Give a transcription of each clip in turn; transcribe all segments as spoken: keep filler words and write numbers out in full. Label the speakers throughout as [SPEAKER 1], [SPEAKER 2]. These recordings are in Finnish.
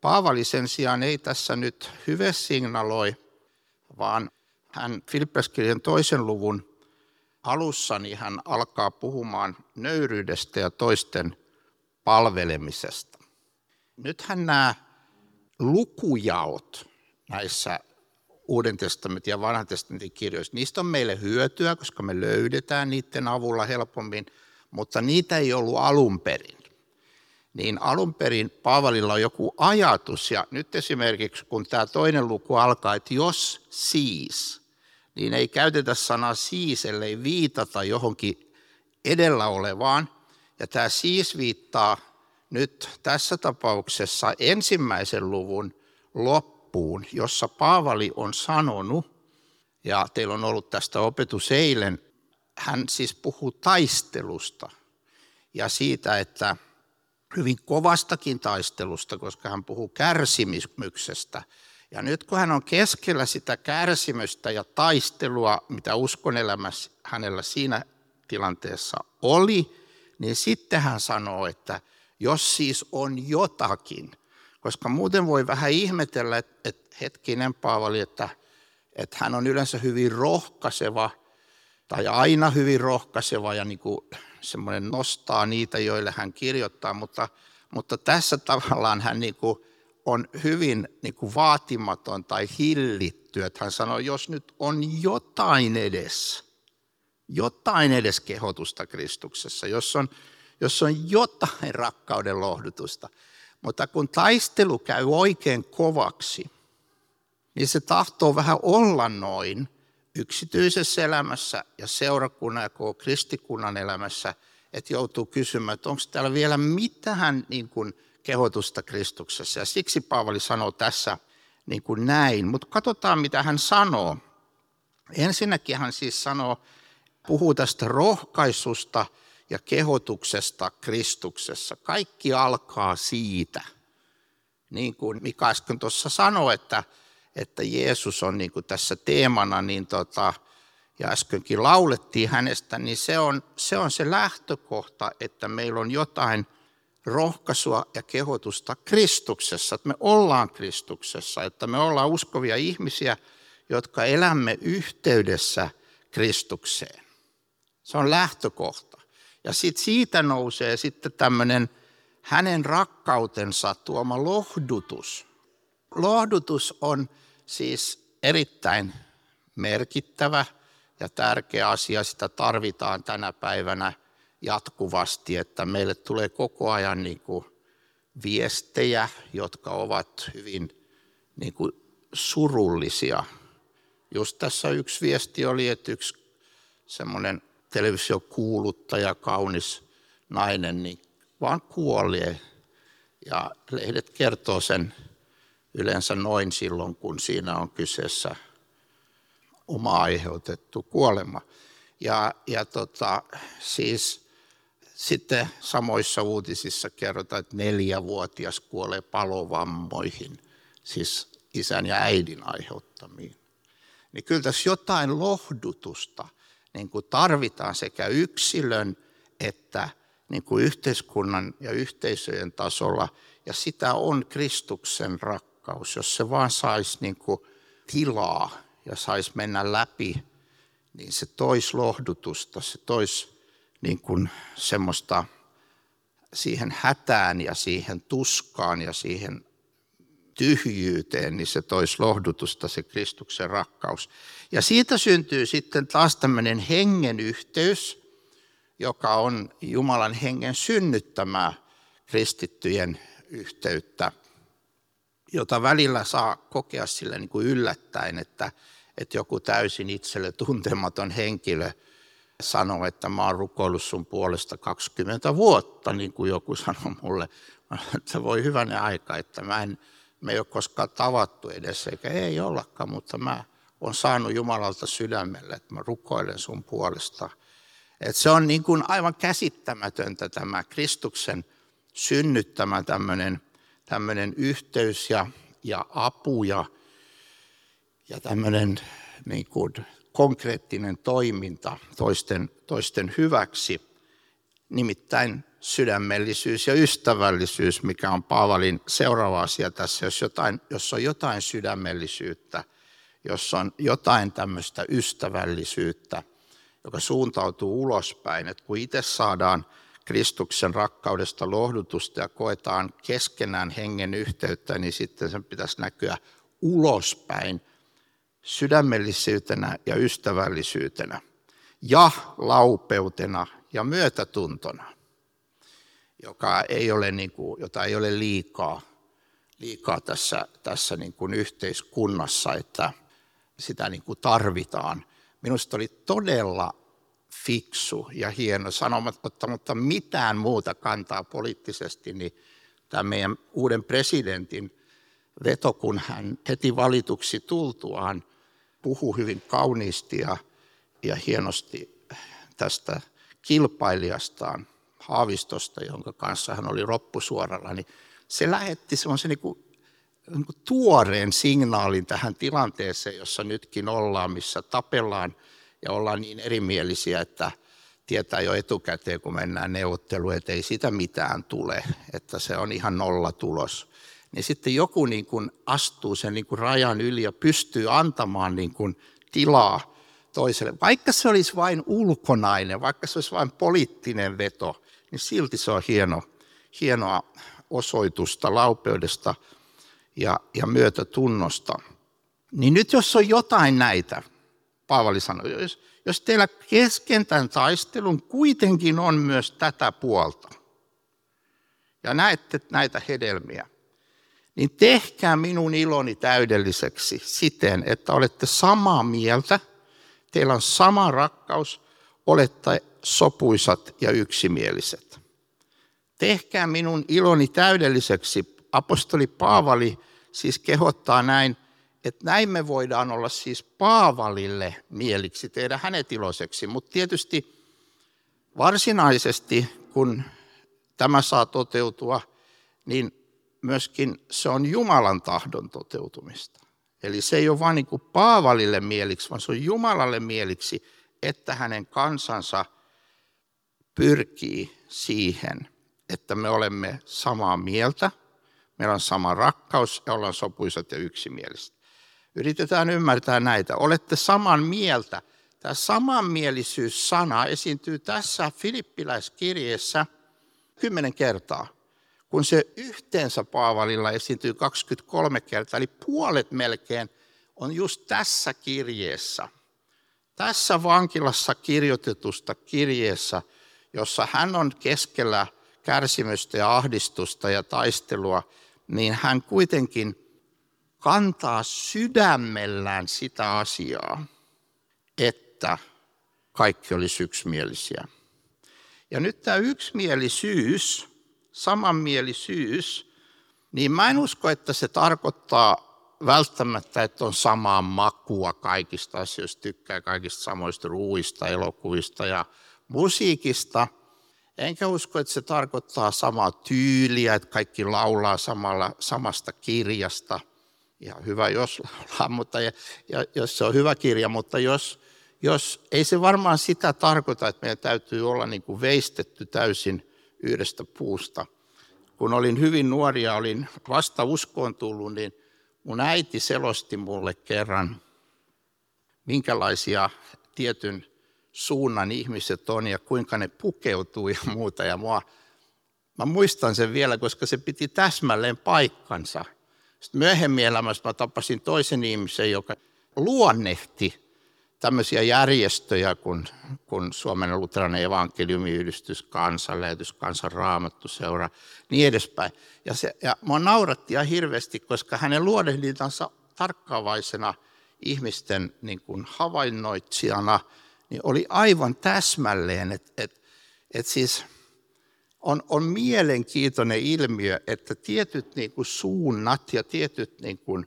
[SPEAKER 1] Paavali sen sijaan ei tässä nyt hyvesignaloi, vaan hän Filippiläiskirjan toisen luvun alussa niin hän alkaa puhumaan nöyryydestä ja toisten palvelemisesta. Nythän nämä lukujaot näissä Uuden testamentin ja Vanhan testamentin kirjoissa, niistä on meille hyötyä, koska me löydetään niiden avulla helpommin, mutta niitä ei ollut alun perin. Niin alun perin Paavalilla on joku ajatus, ja nyt esimerkiksi kun tämä toinen luku alkaa, että jos siis, niin ei käytetä sanaa siis, ellei viitata johonkin edellä olevaan, ja tämä siis viittaa nyt tässä tapauksessa ensimmäisen luvun loppuun, jossa Paavali on sanonut, ja teillä on ollut tästä opetus eilen, hän siis puhuu taistelusta ja siitä, että hyvin kovastakin taistelusta, koska hän puhuu kärsimyksestä. Ja nyt kun hän on keskellä sitä kärsimystä ja taistelua, mitä uskon elämässä hänellä siinä tilanteessa oli, niin sitten hän sanoo, että jos siis on jotakin, koska muuten voi vähän ihmetellä, että, että hetkinen Paavali, että, että hän on yleensä hyvin rohkaiseva tai aina hyvin rohkaiseva ja niin kuin semmoinen nostaa niitä, joille hän kirjoittaa, mutta, mutta tässä tavallaan hän niin kuin on hyvin niin kuin vaatimaton tai hillitty, että hän sanoo, jos nyt on jotain edes, jotain edes kehotusta Kristuksessa, jos on, jos on jotain rakkauden lohdutusta, mutta kun taistelu käy oikein kovaksi, niin se tahtoo vähän olla noin yksityisessä elämässä ja seurakunnan ja koko kristikunnan elämässä, että joutuu kysymään, että onko täällä vielä mitään niin kuin kehotusta Kristuksessa. Ja siksi Paavali sanoo tässä niin kuin näin, mutta katsotaan mitä hän sanoo. Ensinnäkin hän siis sanoo, puhuu tästä rohkaisusta ja kehotuksesta Kristuksessa. Kaikki alkaa siitä, niin kuin Mika äsken tuossa sanoi, että, että Jeesus on niin kuin tässä teemana, niin tota, ja äskenkin laulettiin hänestä, niin se on, se on se lähtökohta, että meillä on jotain rohkaisua ja kehotusta Kristuksessa, että me ollaan Kristuksessa, että me ollaan uskovia ihmisiä, jotka elämme yhteydessä Kristukseen. Se on lähtökohta. Ja sitten siitä nousee sitten tämmöinen hänen rakkautensa tuoma lohdutus. Lohdutus on siis erittäin merkittävä ja tärkeä asia. Sitä tarvitaan tänä päivänä jatkuvasti, että meille tulee koko ajan niin kuin viestejä, jotka ovat hyvin niin kuin surullisia. Just tässä yksi viesti oli, että yksi semmoinen televisiokuuluttaja, kaunis nainen, niin vaan kuolee. Ja lehdet kertoo sen yleensä noin silloin, kun siinä on kyseessä oma-aiheutettu kuolema. Ja, ja tota, siis sitten samoissa uutisissa kerrotaan, että neljävuotias kuolee palovammoihin, siis isän ja äidin aiheuttamiin. Niin kyllä tässä jotain lohdutusta niin kuin tarvitaan sekä yksilön että niin kuin yhteiskunnan ja yhteisöjen tasolla. Ja sitä on Kristuksen rakkaus, jos se vaan saisi niin kuin tilaa ja saisi mennä läpi, niin se toisi lohdutusta, se toisi niin kuin semmoista siihen hätään ja siihen tuskaan ja siihen tyhjyyteen, niin se toisi lohdutusta, se Kristuksen rakkaus. Ja siitä syntyy sitten taas tämmöinen hengen yhteys, joka on Jumalan hengen synnyttämää kristittyjen yhteyttä, jota välillä saa kokea sille niin kuin yllättäen, että, että joku täysin itselle tuntematon henkilö sanoo, että mä oon rukoillut sun puolesta kaksikymmentä vuotta, niin kuin joku sanoi mulle, että voi hyvänen aika, että mä en, me ei ole koskaan tavattu edes, eikä ei ollakaan, mutta mä oon saanut Jumalalta sydämelle, että mä rukoilen sun puolesta. Että se on niin kuin aivan käsittämätöntä tämä Kristuksen synnyttämä tämmöinen, tämmöinen yhteys ja, ja apu ja, ja tämmöinen niin kuin konkreettinen toiminta toisten, toisten hyväksi. nimittäin sydämellisyys ja ystävällisyys, mikä on Paavalin seuraava asia tässä. Jos, jotain, jos on jotain sydämellisyyttä, jos on jotain tämmöistä ystävällisyyttä, joka suuntautuu ulospäin, että kun itse saadaan Kristuksen rakkaudesta lohdutusta ja koetaan keskenään hengen yhteyttä, niin sitten sen pitäisi näkyä ulospäin sydämellisyytenä ja ystävällisyytenä ja laupeutena ja myötätuntona, joka ei ole niin kuin, jota ei ole liikaa, liikaa tässä, tässä niin kuin yhteiskunnassa, että sitä niin kuin tarvitaan. Minusta oli todella fiksu ja hieno sanomatta, mutta mitään muuta kantaa poliittisesti, niin tämä meidän uuden presidentin veto, kun hän heti valituksi tultuaan puhui hyvin kauniisti ja, ja hienosti tästä kilpailijastaan, Haavistosta, jonka kanssa hän oli loppusuoralla, niin se lähetti semmoisen niin kuin, niin kuin tuoreen signaalin tähän tilanteeseen, jossa nytkin ollaan, missä tapellaan ja ollaan niin erimielisiä, että tietää jo etukäteen, kun mennään neuvotteluun, että ei sitä mitään tule, että se on ihan nollatulos. Niin sitten joku niin kuin astuu sen niin kuin rajan yli ja pystyy antamaan niin kuin tilaa toiselle. Vaikka se olisi vain ulkonainen, vaikka se olisi vain poliittinen veto, niin silti se on hieno, hienoa osoitusta laupeudesta ja, ja myötätunnosta. Niin nyt jos on jotain näitä, Paavali sanoi, jos, jos teillä kesken tämän taistelun kuitenkin on myös tätä puolta, ja näette näitä hedelmiä, niin tehkää minun iloni täydelliseksi siten, että olette samaa mieltä, teillä on sama rakkaus, olette sopuisat ja yksimieliset. Tehkää minun iloni täydelliseksi. Apostoli Paavali siis kehottaa näin, että näin me voidaan olla siis Paavalille mieliksi, tehdä hänet iloiseksi. Mutta tietysti varsinaisesti, kun tämä saa toteutua, niin myöskin se on Jumalan tahdon toteutumista. Eli se ei ole vain niin kuin Paavalille mieliksi, vaan se on Jumalalle mieliksi, että hänen kansansa pyrkii siihen, että me olemme samaa mieltä, meillä on sama rakkaus ja ollaan sopuisat ja yksimieliset. Yritetään ymmärtää näitä. Olette saman mieltä. Tämä samanmielisyys-sana esiintyy tässä Filippiläiskirjeessä kymmenen kertaa, kun se yhteensä Paavalilla esiintyy kaksikymmentäkolme kertaa, eli puolet melkein on just tässä kirjeessä. Tässä vankilassa kirjoitetusta kirjeessä, jossa hän on keskellä kärsimystä ja ahdistusta ja taistelua, niin hän kuitenkin kantaa sydämellään sitä asiaa, että kaikki olisi yksimielisiä. Ja nyt tämä yksimielisyys, samanmielisyys, niin mä en usko, että se tarkoittaa välttämättä, että on samaa makua kaikista asioista, tykkää kaikista samoista ruuista, elokuvista ja musiikista. Enkä usko, että se tarkoittaa samaa tyyliä, että kaikki laulaa samalla, samasta kirjasta. Ihan hyvä, jos laulaa, mutta ja, ja, jos se on hyvä kirja, mutta jos, jos ei se varmaan sitä tarkoita, että meidän täytyy olla niin kuin veistetty täysin yhdestä puusta. Kun olin hyvin nuori ja olin vasta uskoon tullut, niin mun äiti selosti mulle kerran, minkälaisia tietyn suunnan ihmiset on ja kuinka ne pukeutuu ja muuta. Ja mua, mä muistan sen vielä, koska se piti täsmälleen paikkansa. Sitten myöhemmin elämässä mä tapasin toisen ihmisen, joka luonnehti tämmöisiä järjestöjä kuin, kuin Suomen luterilainen evankeliumiyhdistys, Kansanlähetys, Kansan Raamattuseura, niin edespäin. Ja, se, ja mua nauratti ihan hirveästi, koska hänen luonnehdintansa tarkkaavaisena ihmisten niin kuin havainnoitsijana niin oli aivan täsmälleen, että et, et siis on, on mielenkiintoinen ilmiö, että tietyt niin kuin suunnat ja tietyt niin kuin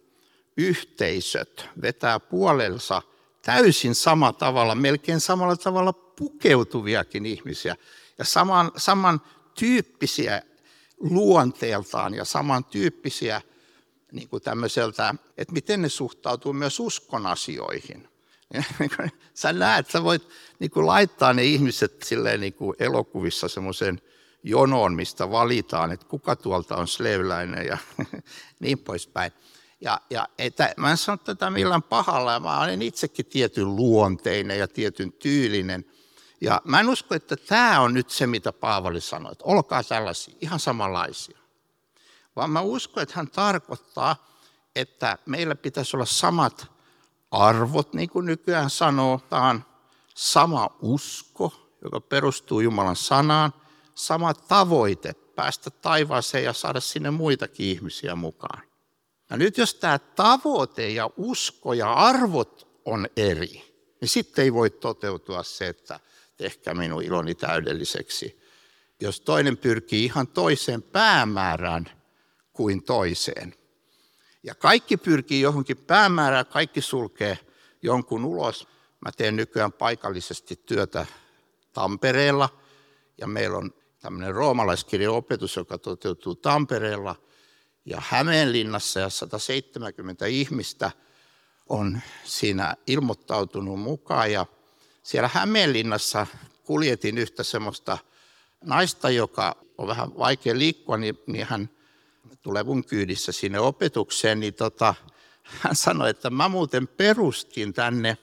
[SPEAKER 1] yhteisöt vetää puolensa täysin samalla tavalla, melkein samalla tavalla pukeutuviakin ihmisiä ja saman, samantyyppisiä luonteeltaan ja samantyyppisiä niin kuin tämmöiseltä, että miten ne suhtautuu myös uskon asioihin. Sä näet, sä voit niin kuin laittaa ne ihmiset silleen niin kuin elokuvissa semmoisen jonoon, mistä valitaan, että kuka tuolta on sleeviläinen ja niin poispäin. Ja, ja että, mä en sano tätä millään pahalla, ja mä olen itsekin tietyn luonteinen ja tietyn tyylinen. Ja mä en usko, että tämä on nyt se, mitä Paavali sanoi, että olkaa tällaisia, ihan samanlaisia. Vaan mä uskon, että hän tarkoittaa, että meillä pitäisi olla samat arvot, niin kuin nykyään sanotaan, sama usko, joka perustuu Jumalan sanaan, sama tavoite päästä taivaaseen ja saada sinne muitakin ihmisiä mukaan. Ja nyt jos tämä tavoite ja usko ja arvot on eri, niin sitten ei voi toteutua se, että tehkää minun iloni täydelliseksi. Jos toinen pyrkii ihan toiseen päämäärään kuin toiseen. Ja kaikki pyrkii johonkin päämäärään, kaikki sulkee jonkun ulos. Mä teen nykyään paikallisesti työtä Tampereella ja meillä on tämmöinen roomalaiskirjan opetus, joka toteutuu Tampereella ja Hämeenlinnassa ja sata seitsemänkymmentä ihmistä on siinä ilmoittautunut mukaan. Ja siellä Hämeenlinnassa kuljetin yhtä semmoista naista, joka on vähän vaikea liikkua, niin, niin hän tulee mun kyydissä sinne opetukseen, niin tota, hän sanoi, että mä muuten perustin tänne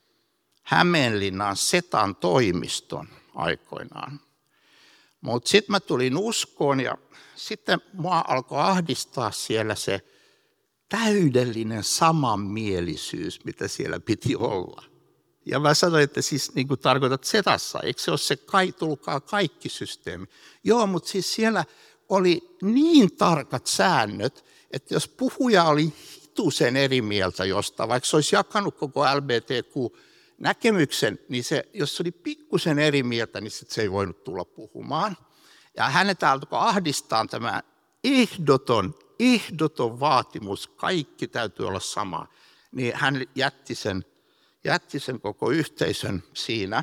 [SPEAKER 1] Hämeenlinnan Setan toimiston aikoinaan. Mutta sitten mä tulin uskoon ja sitten mua alkoi ahdistaa siellä se täydellinen samanmielisyys, mitä siellä piti olla. Ja mä sanoin, että siis niin kuin tarkoitat Setassa, eikö se ole se kai, tulkaa kaikki systeemi? Joo, mutta siis siellä oli niin tarkat säännöt, että jos puhuja oli hitusen eri mieltä jostain, vaikka se olisi jakanut koko L G B T Q-näkemyksen, niin se, jos se oli pikkusen eri mieltä, niin se ei voinut tulla puhumaan. Ja hänet alkoi ahdistaa tämä ehdoton, ehdoton vaatimus, kaikki täytyy olla sama. Niin hän jätti sen, jätti sen koko yhteisön siinä.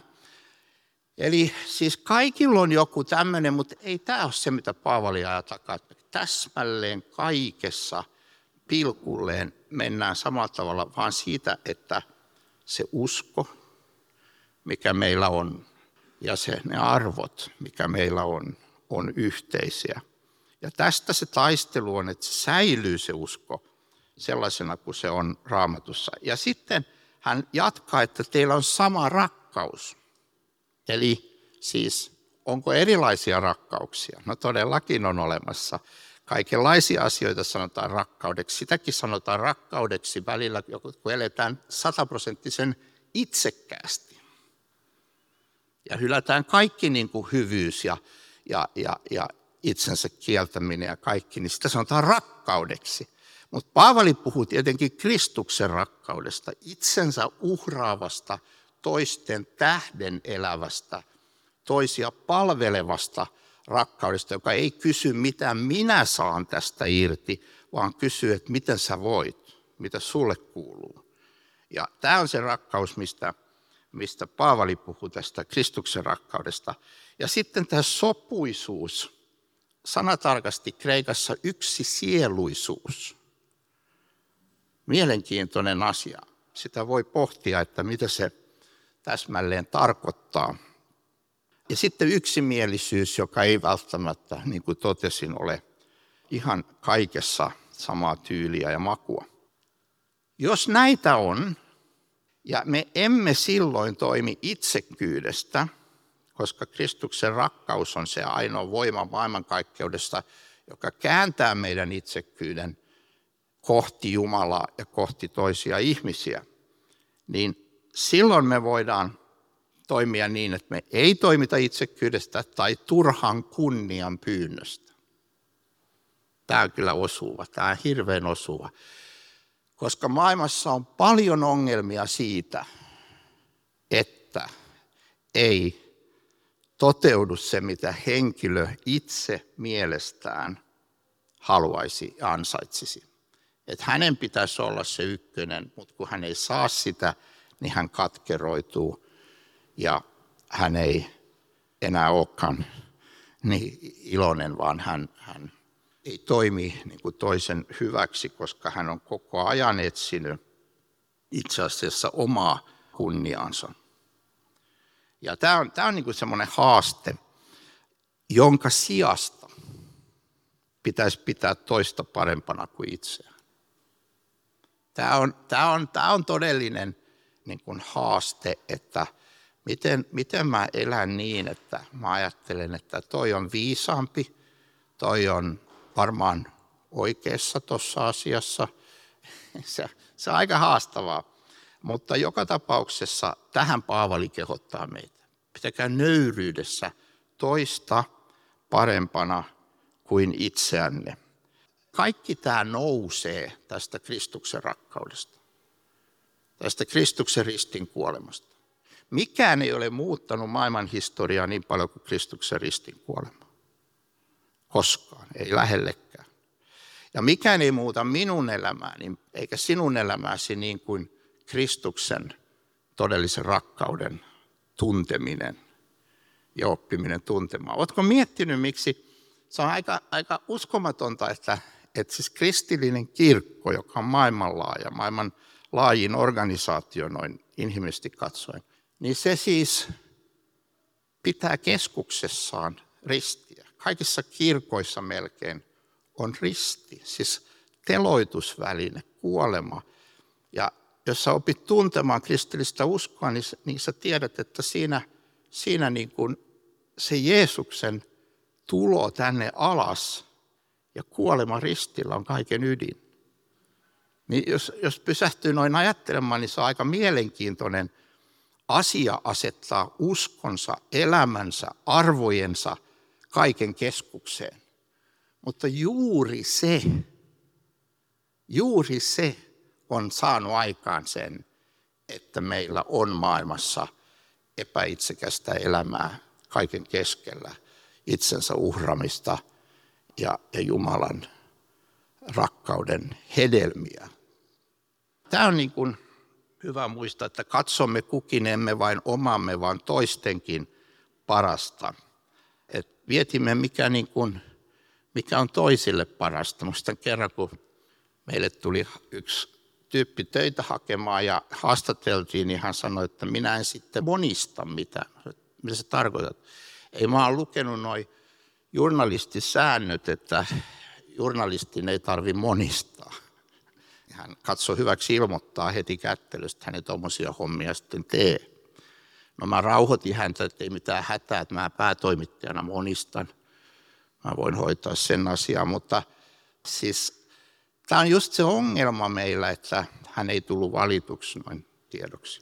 [SPEAKER 1] Eli siis kaikilla on joku tämmöinen, mutta ei tämä ole se, mitä Paavali ajaa takaa. Täsmälleen kaikessa pilkulleen mennään samalla tavalla, vaan siitä, että se usko, mikä meillä on, ja se, ne arvot, mikä meillä on, on yhteisiä. Ja tästä se taistelu on, että säilyy se usko sellaisena kuin se on Raamatussa. Ja sitten hän jatkaa, että teillä on sama rakkaus. Eli siis onko erilaisia rakkauksia? No todellakin on olemassa. Kaikenlaisia asioita sanotaan rakkaudeksi. Sitäkin sanotaan rakkaudeksi välillä, kun eletään sataprosenttisen itsekkäästi. Ja hylätään kaikki niin kuin hyvyys ja, ja, ja, ja itsensä kieltäminen ja kaikki, niin sitä sanotaan rakkaudeksi. Mutta Paavali puhuu tietenkin Kristuksen rakkaudesta, itsensä uhraavasta, toisten tähden elävästä, toisia palvelevasta rakkaudesta, joka ei kysy, mitä minä saan tästä irti, vaan kysyy, että miten sä voit, mitä sulle kuuluu. Ja tämä on se rakkaus, mistä, mistä Paavali puhuu tästä Kristuksen rakkaudesta. Ja sitten tämä sopuisuus, sanatarkasti kreikassa yksisieluisuus. Mielenkiintoinen asia. Sitä voi pohtia, että mitä se täsmälleen tarkoittaa. Ja sitten yksimielisyys, joka ei välttämättä, niin kuin totesin, ole ihan kaikessa samaa tyyliä ja makua. Jos näitä on, ja me emme silloin toimi itsekkyydestä, koska Kristuksen rakkaus on se ainoa voima maailmankaikkeudesta, joka kääntää meidän itsekkyyden kohti Jumalaa ja kohti toisia ihmisiä, niin silloin me voidaan toimia niin, että me ei toimita itsekkyydestä tai turhan kunnian pyynnöstä. Tämä on kyllä osuva, tämä on hirveän osuva, koska maailmassa on paljon ongelmia siitä, että ei toteudu se, mitä henkilö itse mielestään haluaisi ja ansaitsisi. Että hänen pitäisi olla se ykkönen, mutta kun hän ei saa sitä, niin hän katkeroituu ja hän ei enää olekaan niin iloinen, vaan hän, hän ei toimi niin kuin toisen hyväksi, koska hän on koko ajan etsinyt itse asiassa omaa kunniaansa. Ja tämä on, tämä on niin kuin semmoinen haaste, jonka sijasta pitäisi pitää toista parempana kuin itseään. Tämä on, tämä on, tämä on todellinen niin kuin haaste, että miten, miten mä elän niin, että mä ajattelen, että toi on viisaampi, toi on varmaan oikeassa tuossa asiassa. Se, se on aika haastavaa, mutta joka tapauksessa tähän Paavali kehottaa meitä. Pitäkää nöyryydessä toista parempana kuin itseänne. Kaikki tämä nousee tästä Kristuksen rakkaudesta, tästä Kristuksen ristin kuolemasta. Mikään ei ole muuttanut maailman historiaa niin paljon kuin Kristuksen ristin kuolema. Koskaan, ei lähellekään. Ja mikään ei muuta minun elämääni, eikä sinun elämääsi niin kuin Kristuksen todellisen rakkauden tunteminen ja oppiminen tuntemaan. Oletko miettinyt, miksi se on aika, aika uskomatonta, että, että siis kristillinen kirkko, joka on maailmanlaaja, maailman laajin organisaatio noin inhimillisesti katsoen, niin se siis pitää keskuksessaan ristiä. Kaikissa kirkoissa melkein on risti, siis teloitusväline, kuolema. Ja jos sä opit tuntemaan kristillistä uskoa, niin, niin sä tiedät, että siinä, siinä niin kuin se Jeesuksen tulo tänne alas ja kuolema ristillä on kaiken ydin. Niin jos, jos pysähtyy noin ajattelemaan, niin se on aika mielenkiintoinen asia asettaa uskonsa, elämänsä, arvojensa kaiken keskukseen. Mutta juuri se, juuri se on saanut aikaan sen, että meillä on maailmassa epäitsekästä elämää kaiken keskellä, itsensä uhramista ja, ja Jumalan rakkauden hedelmiä. Tämä on niin kuin hyvä muistaa, että katsomme kukin emme vain omamme, vaan toistenkin parasta. Et mietimme, mikä, niin kuin, mikä on toisille parasta. Muistan kerran, kun meille tuli yksi tyyppi töitä hakemaan ja haastateltiin, niin hän sanoi, että minä en sitten monista mitään. Mitä se tarkoittaa? Ei mä ole lukenut nuo journalistisäännöt, että journalistin ei tarvitse monistaa. Hän katsoi hyväksi ilmoittaa heti kättelystä, että hän ei tuommoisia hommia sitten tee. No mä rauhoitin häntä, että ei mitään hätää, että mä päätoimittajana monistan. Mä voin hoitaa sen asian, mutta siis tämä on just se ongelma meillä, että hän ei tullut valituksi noin tiedoksi.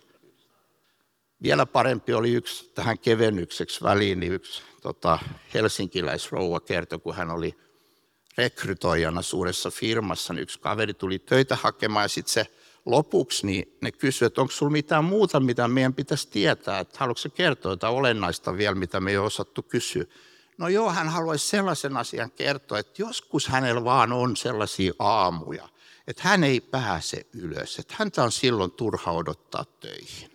[SPEAKER 1] Vielä parempi oli yksi tähän kevennykseksi väliin, niin yksi tota, helsinkiläisrouva kertoi, kun hän oli rekrytoijana suuressa firmassa, niin yksi kaveri tuli töitä hakemaan ja sitten se lopuksi niin ne kysyi, että onko sinulla mitään muuta, mitä meidän pitäisi tietää, että haluatko se kertoa jotain olennaista vielä, mitä me ei ole osattu kysyä. No joo, hän haluaisi sellaisen asian kertoa, että joskus hänellä vaan on sellaisia aamuja, että hän ei pääse ylös, että häntä on silloin turha odottaa töihin.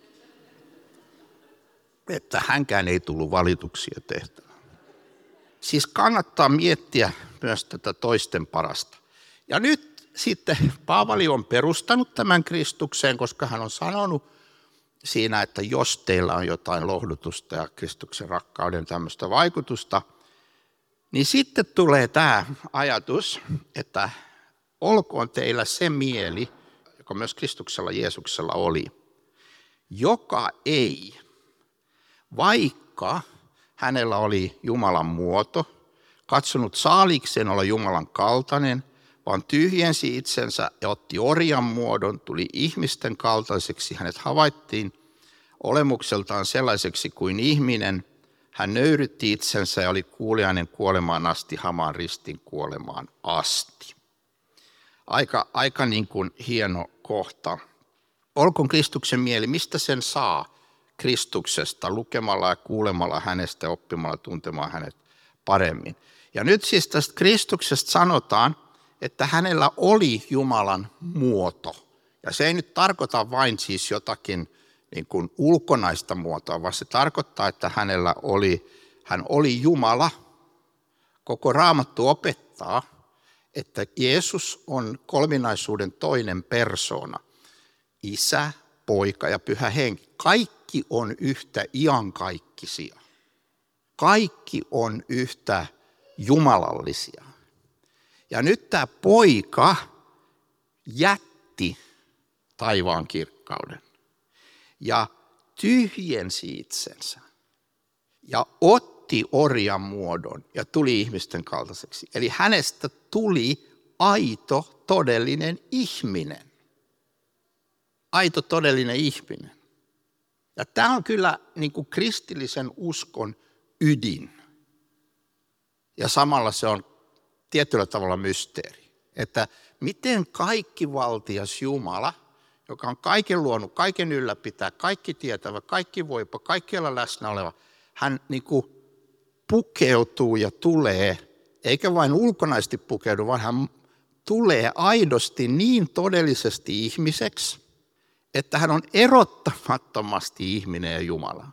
[SPEAKER 1] Että hänkään ei tullut valituksia tehtävään. Siis kannattaa miettiä myös tätä toisten parasta. Ja nyt sitten Paavali on perustanut tämän Kristukseen, koska hän on sanonut siinä, että jos teillä on jotain lohdutusta ja Kristuksen rakkauden tämmöistä vaikutusta, niin sitten tulee tämä ajatus, että olkoon teillä se mieli, joka myös Kristuksella Jeesuksella oli, joka ei, vaikka hänellä oli Jumalan muoto, katsonut saalikseen olla Jumalan kaltainen, vaan tyhjensi itsensä ja otti orjan muodon, tuli ihmisten kaltaiseksi. Hänet havaittiin olemukseltaan sellaiseksi kuin ihminen. Hän nöyrytti itsensä ja oli kuuliainen kuolemaan asti, hamaan ristin kuolemaan asti. Aika, aika niin kuin hieno kohta. Olkoon Kristuksen mieli, mistä sen saa Kristuksesta, lukemalla ja kuulemalla hänestä ja oppimalla tuntemaan hänet paremmin. Ja nyt siis tästä Kristuksesta sanotaan, että hänellä oli Jumalan muoto. Ja se ei nyt tarkoita vain siis jotakin niin kuin ulkonaista muotoa, vaan se tarkoittaa, että hänellä oli, hän oli Jumala. Koko Raamattu opettaa, että Jeesus on kolminaisuuden toinen persoona. Isä, Poika ja Pyhä Henki. Kaikki on yhtä iankaikkisia. Kaikki on yhtä jumalallisia. Ja nyt tämä Poika jätti taivaan kirkkauden ja tyhjensi itsensä ja otti orjan muodon ja tuli ihmisten kaltaiseksi. Eli hänestä tuli aito, todellinen ihminen. Aito, todellinen ihminen. Ja tämä on kyllä niin kuin kristillisen uskon ydin. Ja samalla se on tietyllä tavalla mysteeri. Että miten kaikkivaltias Jumala, joka on kaiken luonut, kaiken ylläpitää, kaikki tietävä, kaikki voipa, kaikkialla läsnä oleva, hän niin kuin pukeutuu ja tulee, eikä vain ulkonaisesti pukeudu, vaan hän tulee aidosti niin todellisesti ihmiseksi, että hän on erottamattomasti ihminen ja Jumala.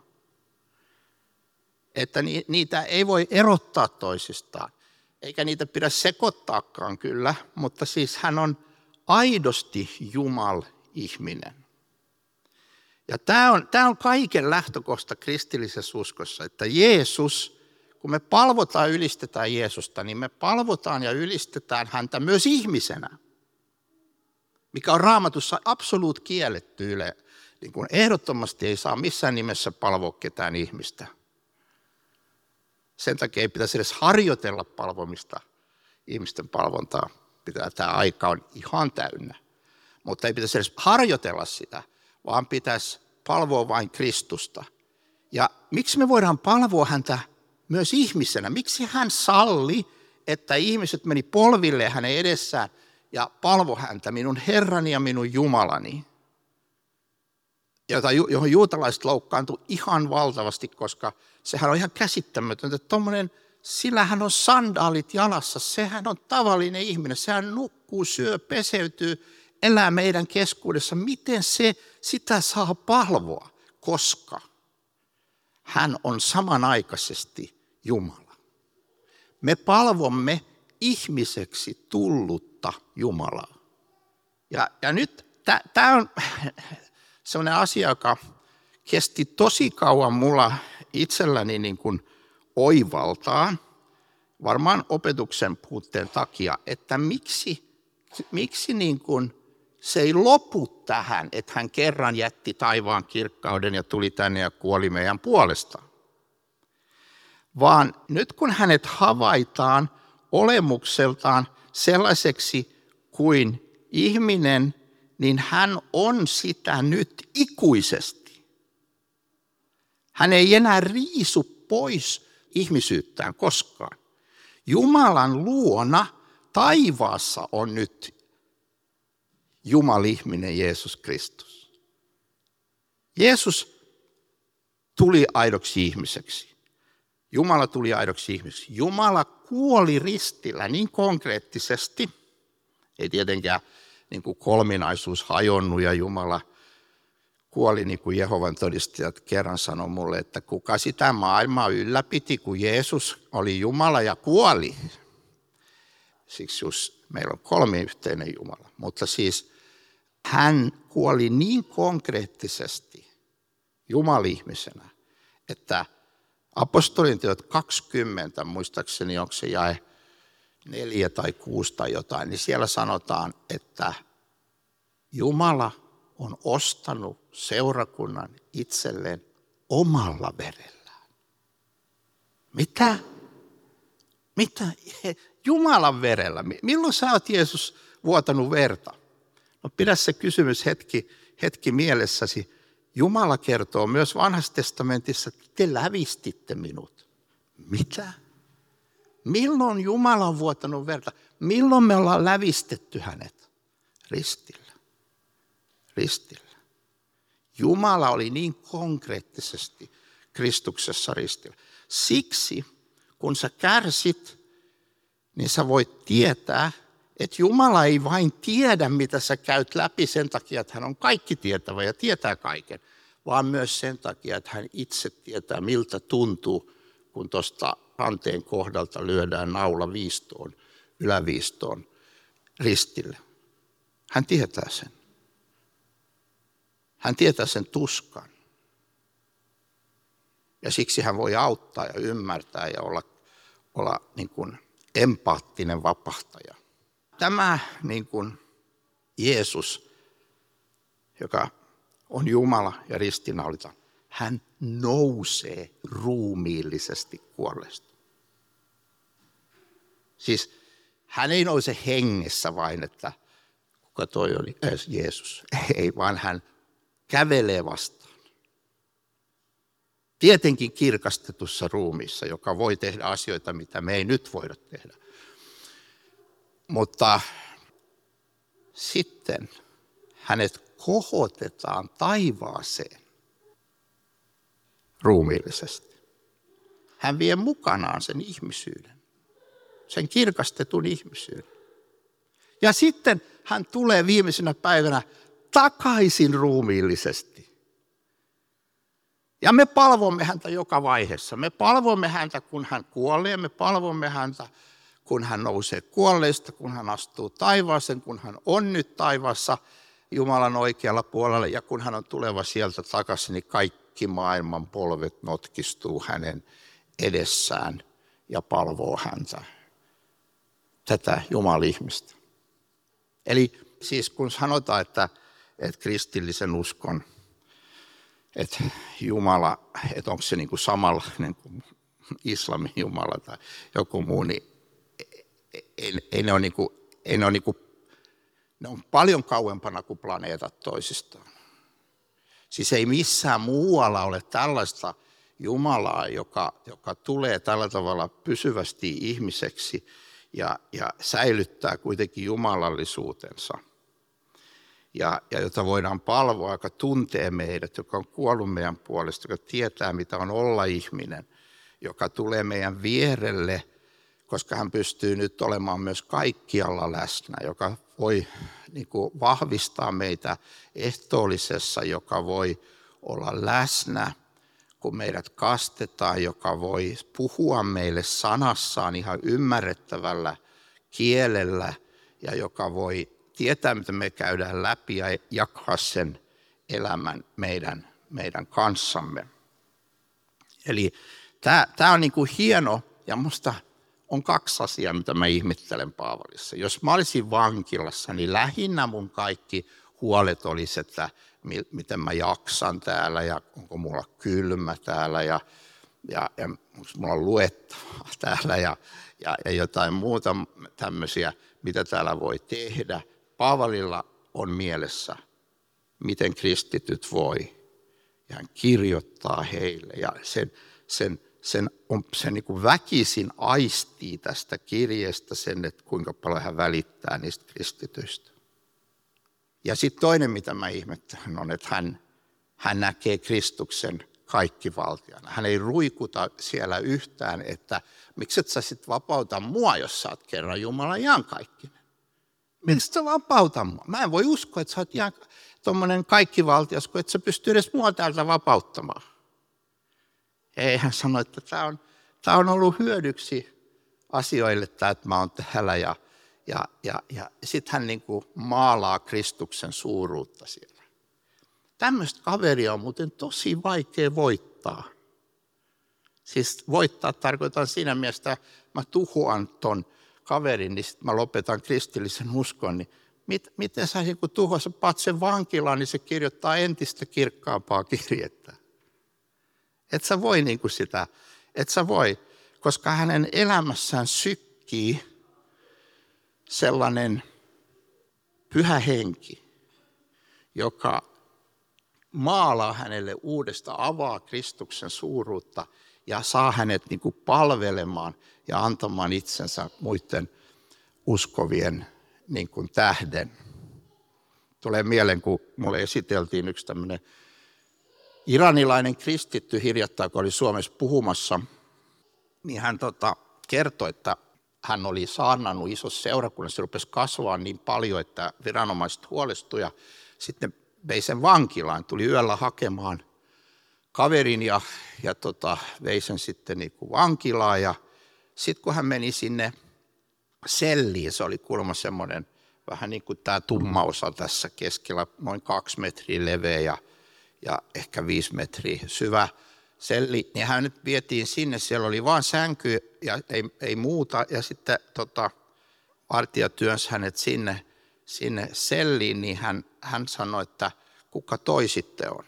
[SPEAKER 1] Että niitä ei voi erottaa toisistaan, eikä niitä pidä sekoittaakaan kyllä, mutta siis hän on aidosti Jumal-ihminen. Ja tämä on, tämä on kaiken lähtökohta kristillisessä uskossa, että Jeesus, kun me palvotaan ja ylistetään Jeesusta, niin me palvotaan ja ylistetään häntä myös ihmisenä, mikä on Raamatussa absoluut kielletty yle. Niin kuin ehdottomasti ei saa missään nimessä palvoa ketään ihmistä. Sen takia ei pitäisi edes harjoitella palvomista, ihmisten palvontaa. Pitää, tämä aika on ihan täynnä. Mutta ei pitäisi edes harjoitella sitä, vaan pitäisi palvoa vain Kristusta. Ja miksi me voidaan palvoa häntä myös ihmisenä? Miksi hän salli, että ihmiset meni polville hänen edessään ja palvo häntä, minun Herrani ja minun Jumalani? Jota, johon juutalaiset loukkaantui ihan valtavasti, koska sehän on ihan käsittämätöntä. Tommonen, sillä hän on sandaalit jalassa, sehän on tavallinen ihminen, sehän nukkuu, syö, peseytyy, elää meidän keskuudessa. Miten se sitä saa palvoa? Koska hän on samanaikaisesti Jumala. Me palvomme ihmiseksi tullutta Jumalaa. Ja, ja nyt tämä on sellainen asia, joka kesti tosi kauan mulla itselläni niin kuin oivaltaa, varmaan opetuksen puutteen takia, että miksi, miksi niin kuin se ei lopu tähän, että hän kerran jätti taivaan kirkkauden ja tuli tänne ja kuoli meidän puolestaan. Vaan nyt kun hänet havaitaan olemukseltaan sellaiseksi kuin ihminen, niin hän on sitä nyt ikuisesti. Hän ei enää riisu pois ihmisyyttään koskaan. Jumalan luona taivaassa on nyt Jumal-ihminen Jeesus Kristus. Jeesus tuli aidoksi ihmiseksi. Jumala tuli aidoksi ihmiseksi. Jumala kuoli ristillä niin konkreettisesti, ei tietenkään niin kuin kolminaisuus hajonnut ja Jumala kuoli, niin kuin Jehovan todistajat kerran sanoi mulle, että kuka sitä maailmaa ylläpiti, kun Jeesus oli Jumala ja kuoli. Siksi just meillä on kolmiyhteinen Jumala. Mutta siis hän kuoli niin konkreettisesti Jumala-ihmisenä, että apostolin teot kaksikymmentä, muistaakseni onko se jae neljä tai kuusi tai jotain, niin siellä sanotaan, että Jumala on ostanut seurakunnan itselleen omalla verellään. Mitä? Mitä? Jumalan verellä. Milloin sä oot, Jeesus, vuotanut verta? No pidä se kysymys hetki, hetki mielessäsi. Jumala kertoo myös Vanhassa testamentissa, että te lävistitte minut. Mitä? Milloin Jumala on vuotanut verta? Milloin me ollaan lävistetty hänet? Ristillä. Ristillä. Jumala oli niin konkreettisesti Kristuksessa ristillä. Siksi, kun sä kärsit, niin sä voit tietää, että Jumala ei vain tiedä, mitä sä käyt läpi sen takia, että hän on kaikki tietävä ja tietää kaiken, vaan myös sen takia, että hän itse tietää, miltä tuntuu, kun tuosta hanteen kohdalta lyödään naula viistoon, yläviistoon, ristille. Hän tietää sen. Hän tietää sen tuskan. Ja siksi hän voi auttaa ja ymmärtää ja olla, olla niin kuin empaattinen vapahtaja. Tämä niin kuin Jeesus, joka on Jumala ja ristiinnaulita, hän nousee ruumiillisesti kuolleesta. Siis hän ei nouse hengessä vain, että kuka toi oli Jeesus. Ei, vaan hän kävelee vastaan. Tietenkin kirkastetussa ruumiissa, joka voi tehdä asioita, mitä me ei nyt voida tehdä. Mutta sitten hänet kohotetaan taivaaseen ruumiillisesti. Hän vie mukanaan sen ihmisyyden, sen kirkastetun ihmisyyden. Ja sitten hän tulee viimeisenä päivänä takaisin ruumiillisesti. Ja me palvomme häntä joka vaiheessa. Me palvomme häntä, kun hän kuolee. Me palvomme häntä, kun hän nousee kuolleista, kun hän astuu taivaaseen, kun hän on nyt taivaassa Jumalan oikealla puolella. Ja kun hän on tuleva sieltä takaisin, niin kaikki maailman polvet notkistuu hänen edessään ja palvoo häntä. Tätä Jumala-ihmistä. Eli siis kun sanotaan, että, että kristillisen uskon, että Jumala, että onko se niin kuin samanlainen kuin islamin Jumala tai joku muu, niin ei, ei ne ole, niin kuin, ei ne ole, niin kuin, ne on paljon kauempana kuin planeetat toisistaan. Siis ei missään muualla ole tällaista Jumalaa, joka, joka tulee tällä tavalla pysyvästi ihmiseksi ja, ja säilyttää kuitenkin jumalallisuutensa. Ja, ja jota voidaan palvoa, joka tuntee meidät, joka on kuollut meidän puolesta, joka tietää, mitä on olla ihminen, joka tulee meidän vierelle, koska hän pystyy nyt olemaan myös kaikkialla läsnä, joka voi niin kuin, vahvistaa meitä ehtoollisessa, joka voi olla läsnä, kun meidät kastetaan, joka voi puhua meille sanassaan ihan ymmärrettävällä kielellä ja joka voi tietää, mitä me käydään läpi ja jakaa sen elämän meidän, meidän kanssamme. Eli tämä on niin kuin hieno, ja minusta on kaksi asiaa, mitä mä ihmettelen Paavalissa. Jos mä olisin vankilassa, niin lähinnä mun kaikki huolet olisi, että miten mä jaksan täällä ja onko mulla kylmä täällä ja, ja, ja onko mulla luettavaa täällä ja, ja, ja jotain muuta tämmöisiä, mitä täällä voi tehdä. Paavalilla on mielessä, miten kristityt voi, ja hän kirjoittaa heille, ja sen, sen, sen, on, sen niin kuin väkisin aistii tästä kirjeestä sen, että kuinka paljon hän välittää niistä kristityistä. Ja sitten toinen, mitä mä ihmettelen, on, että hän, hän näkee Kristuksen kaikkivaltiana. Hän ei ruikuta siellä yhtään, että miksi et sä sitten vapauta mua, jos sä oot kerran Jumalan iankaikkinen. Miksi sä vapauta mua? Mä en voi uskoa, että sä oot ihan tuommoinen kaikkivaltias, kun et sä pysty edes mua täältä vapauttamaan. Ei, hän sanoi, että tämä on, tämä on ollut hyödyksi asioille, tämä, että mä oon täällä. Ja, ja, ja, ja sitten hän niin kuin maalaa Kristuksen suuruutta siellä. Tämmöistä kaveria on muuten tosi vaikea voittaa. Siis voittaa tarkoitan siinä mielessä, että mä tuhoan ton kaverin, niin sitten mä lopetan kristillisen uskon, niin mit, miten sä kun tuhoa, paat sen vankilaan, niin se kirjoittaa entistä kirkkaampaa kirjettä. Et sä voi niin kuin sitä, et sä voi, koska hänen elämässään sykkii sellainen pyhä henki, joka maalaa hänelle uudesta, avaa Kristuksen suuruutta ja saa hänet niin kuin palvelemaan ja antamaan itsensä muiden uskovien niin kuin tähden. Tulee mieleen, kun mulle esiteltiin yksi tämmöinen iranilainen kristitty hiljattain, kun oli Suomessa puhumassa, niin hän tota, kertoi, että hän oli saarnannut isossa seurakunnassa, se rupesi kasvaa niin paljon, että viranomaiset huolestuivat ja sitten vei sen vankilaan, tuli yöllä hakemaan kaverin ja, ja tota, vei sen sitten niin kuin vankilaan ja sitten kun hän meni sinne selliin, se oli kuulemma semmoinen vähän niin kuin tämä tumma osa tässä keskellä, noin kaksi metriä leveä ja ja ehkä viisi metriä syvä selli, niin hän nyt vietiin sinne, siellä oli vain sänky ja ei, ei muuta, ja sitten tota, vartija työnsi hänet sinne, sinne selliin, niin hän, hän sanoi, että kuka toi sitten on?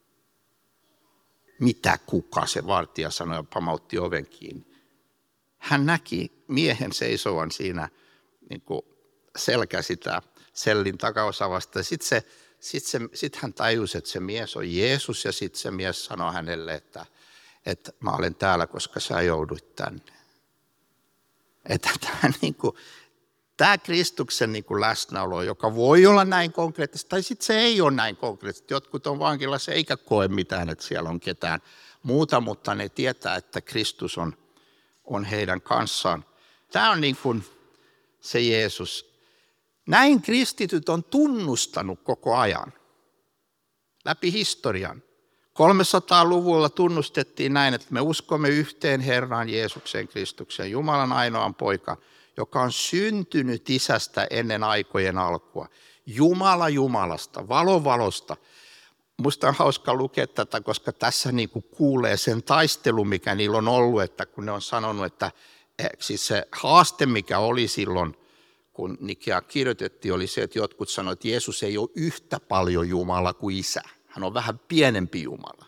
[SPEAKER 1] Mitä kuka, se vartija sanoi ja pamautti oven kiinni. Hän näki miehen seisovan siinä niin kuin selkä sitä sellin takaosavasta, ja sitten se, sit se, sit hän tajusi, että se mies on Jeesus, ja sitten se mies sanoi hänelle, että, että mä olen täällä, koska sä jouduit tänne. Että tämä, niin kuin, tämä Kristuksen niin kuin läsnäolo, joka voi olla näin konkreettista, tai sitten se ei ole näin konkreettista. Jotkut on vankilassa eikä koe mitään, että siellä on ketään muuta, mutta ne tietää, että Kristus on, on heidän kanssaan. Tämä on niin kuin se Jeesus. Näin kristityt on tunnustanut koko ajan, läpi historian. kolmesataaluvulla tunnustettiin näin, että me uskomme yhteen Herraan Jeesukseen Kristukseen, Jumalan ainoan poika, joka on syntynyt isästä ennen aikojen alkua. Jumala Jumalasta, valo valosta. Musta on hauska lukea tätä, koska tässä niin kuin kuulee sen taistelun, mikä niillä on ollut, että kun ne on sanonut, että siis se haaste, mikä oli silloin, kun Nikea kirjoitettiin, oli se, että jotkut sanoivat, että Jeesus ei ole yhtä paljon Jumala kuin isä. Hän on vähän pienempi Jumala.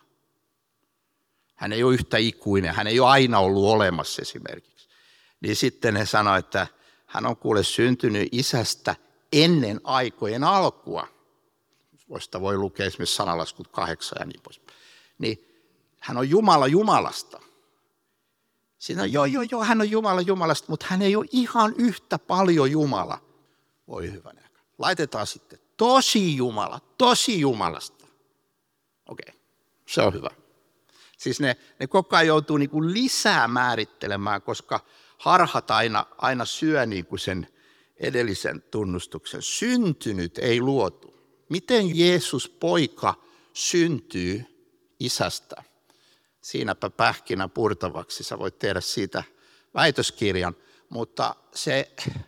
[SPEAKER 1] Hän ei ole yhtä ikuinen, hän ei ole aina ollut olemassa esimerkiksi. Niin sitten he sanoivat, että hän on kuule syntynyt isästä ennen aikojen alkua. Josta voi lukea esimerkiksi sanalaskut kahdeksan ja niin pois. Niin hän on Jumala Jumalasta. Siinä on, joo, joo, joo, hän on Jumala Jumalasta, mutta hän ei ole ihan yhtä paljon Jumala. Voi hyvänä. Laitetaan sitten tosi Jumala, tosi Jumalasta. Okei, se on hyvä. Siis ne, ne koko ajan joutuu niin kuin lisää määrittelemään, koska harhat aina, aina syö niin kuin sen edellisen tunnustuksen. Syntynyt, ei luotu. Miten Jeesus poika syntyy isästä? Siinäpä pähkinä purtavaksi. Sä voit tehdä siitä väitöskirjan, mutta se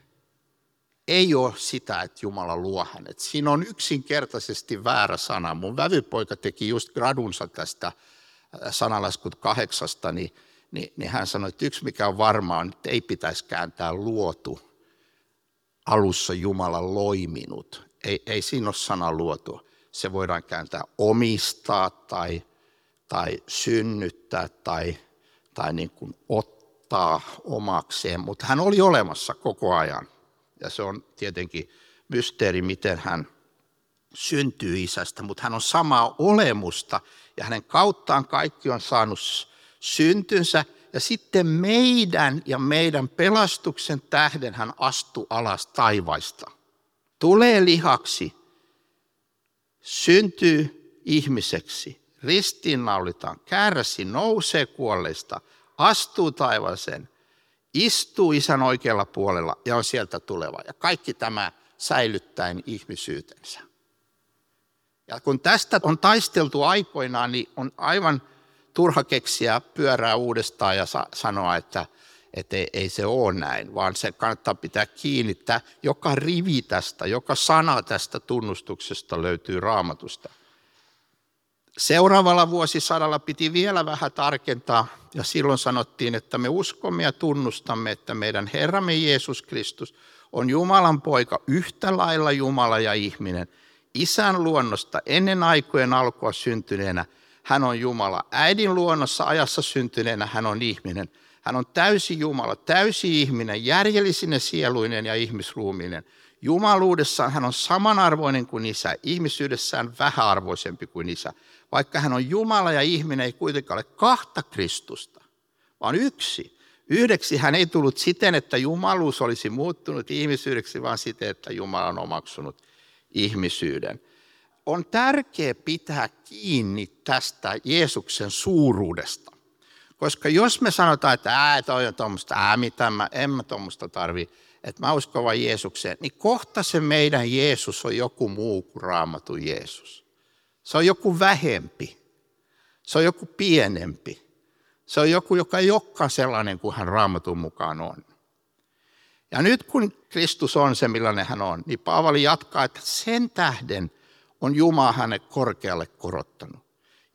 [SPEAKER 1] ei ole sitä, että Jumala luo hänet. Siinä on yksinkertaisesti väärä sana. Mun vävypoika teki just gradunsa tästä sanalaskut kahdeksasta, niin, niin, niin hän sanoi, että yksi mikä on varmaa on, että ei pitäisi kääntää luotu. Alussa Jumala loi minut. Ei, ei siinä ole sana luotu. Se voidaan kääntää omistaa tai, tai synnyttää tai, tai niin kuin ottaa omakseen, mutta hän oli olemassa koko ajan. Ja se on tietenkin mysteeri, miten hän syntyy isästä, mutta hän on samaa olemusta ja hänen kauttaan kaikki on saanut syntynsä. Ja sitten meidän ja meidän pelastuksen tähden hän astui alas taivaista. Tulee lihaksi, syntyy ihmiseksi, ristiinnaulitaan, kärsi, nousee kuolleista, astuu taivaaseen, istuu isän oikealla puolella ja on sieltä tuleva. Ja kaikki tämä säilyttäen ihmisyytensä. Ja kun tästä on taisteltu aikoinaan, niin on aivan turha keksiä pyörää uudestaan ja sa- sanoa, että, että ei, ei se ole näin, vaan se kannattaa pitää kiinni. Että joka rivi tästä, joka sana tästä tunnustuksesta löytyy Raamatusta. Seuraavalla vuosisadalla piti vielä vähän tarkentaa ja silloin sanottiin, että me uskomme ja tunnustamme, että meidän Herramme Jeesus Kristus on Jumalan poika yhtä lailla Jumala ja ihminen. Isän luonnosta ennen aikojen alkua syntyneenä hän on Jumala. Äidin luonnossa ajassa syntyneenä hän on ihminen. Hän on täysi Jumala, täysi ihminen, järjellisine sieluinen ja ihmisruumiinen. Jumaluudessaan hän on samanarvoinen kuin isä, ihmisyydessään vähäarvoisempi kuin isä. Vaikka hän on Jumala ja ihminen, ei kuitenkaan ole kahta Kristusta, vaan yksi. Yhdeksi hän ei tullut siten, että jumaluus olisi muuttunut ihmisyydeksi, vaan siten, että Jumala on omaksunut ihmisyyden. On tärkeää pitää kiinni tästä Jeesuksen suuruudesta. Koska jos me sanotaan, että ää, toi on tuommoista, ää, mitä mä, en mä tuommoista tarvitse, että mä uskon vain Jeesukseen, niin kohta se meidän Jeesus on joku muu kuin Raamatun Jeesus. Se on joku vähempi. Se on joku pienempi. Se on joku, joka ei olekaan sellainen kuin hän Raamatun mukaan on. Ja nyt kun Kristus on se, millainen hän on, niin Paavali jatkaa, että sen tähden on Jumala hänet korkealle korottanut.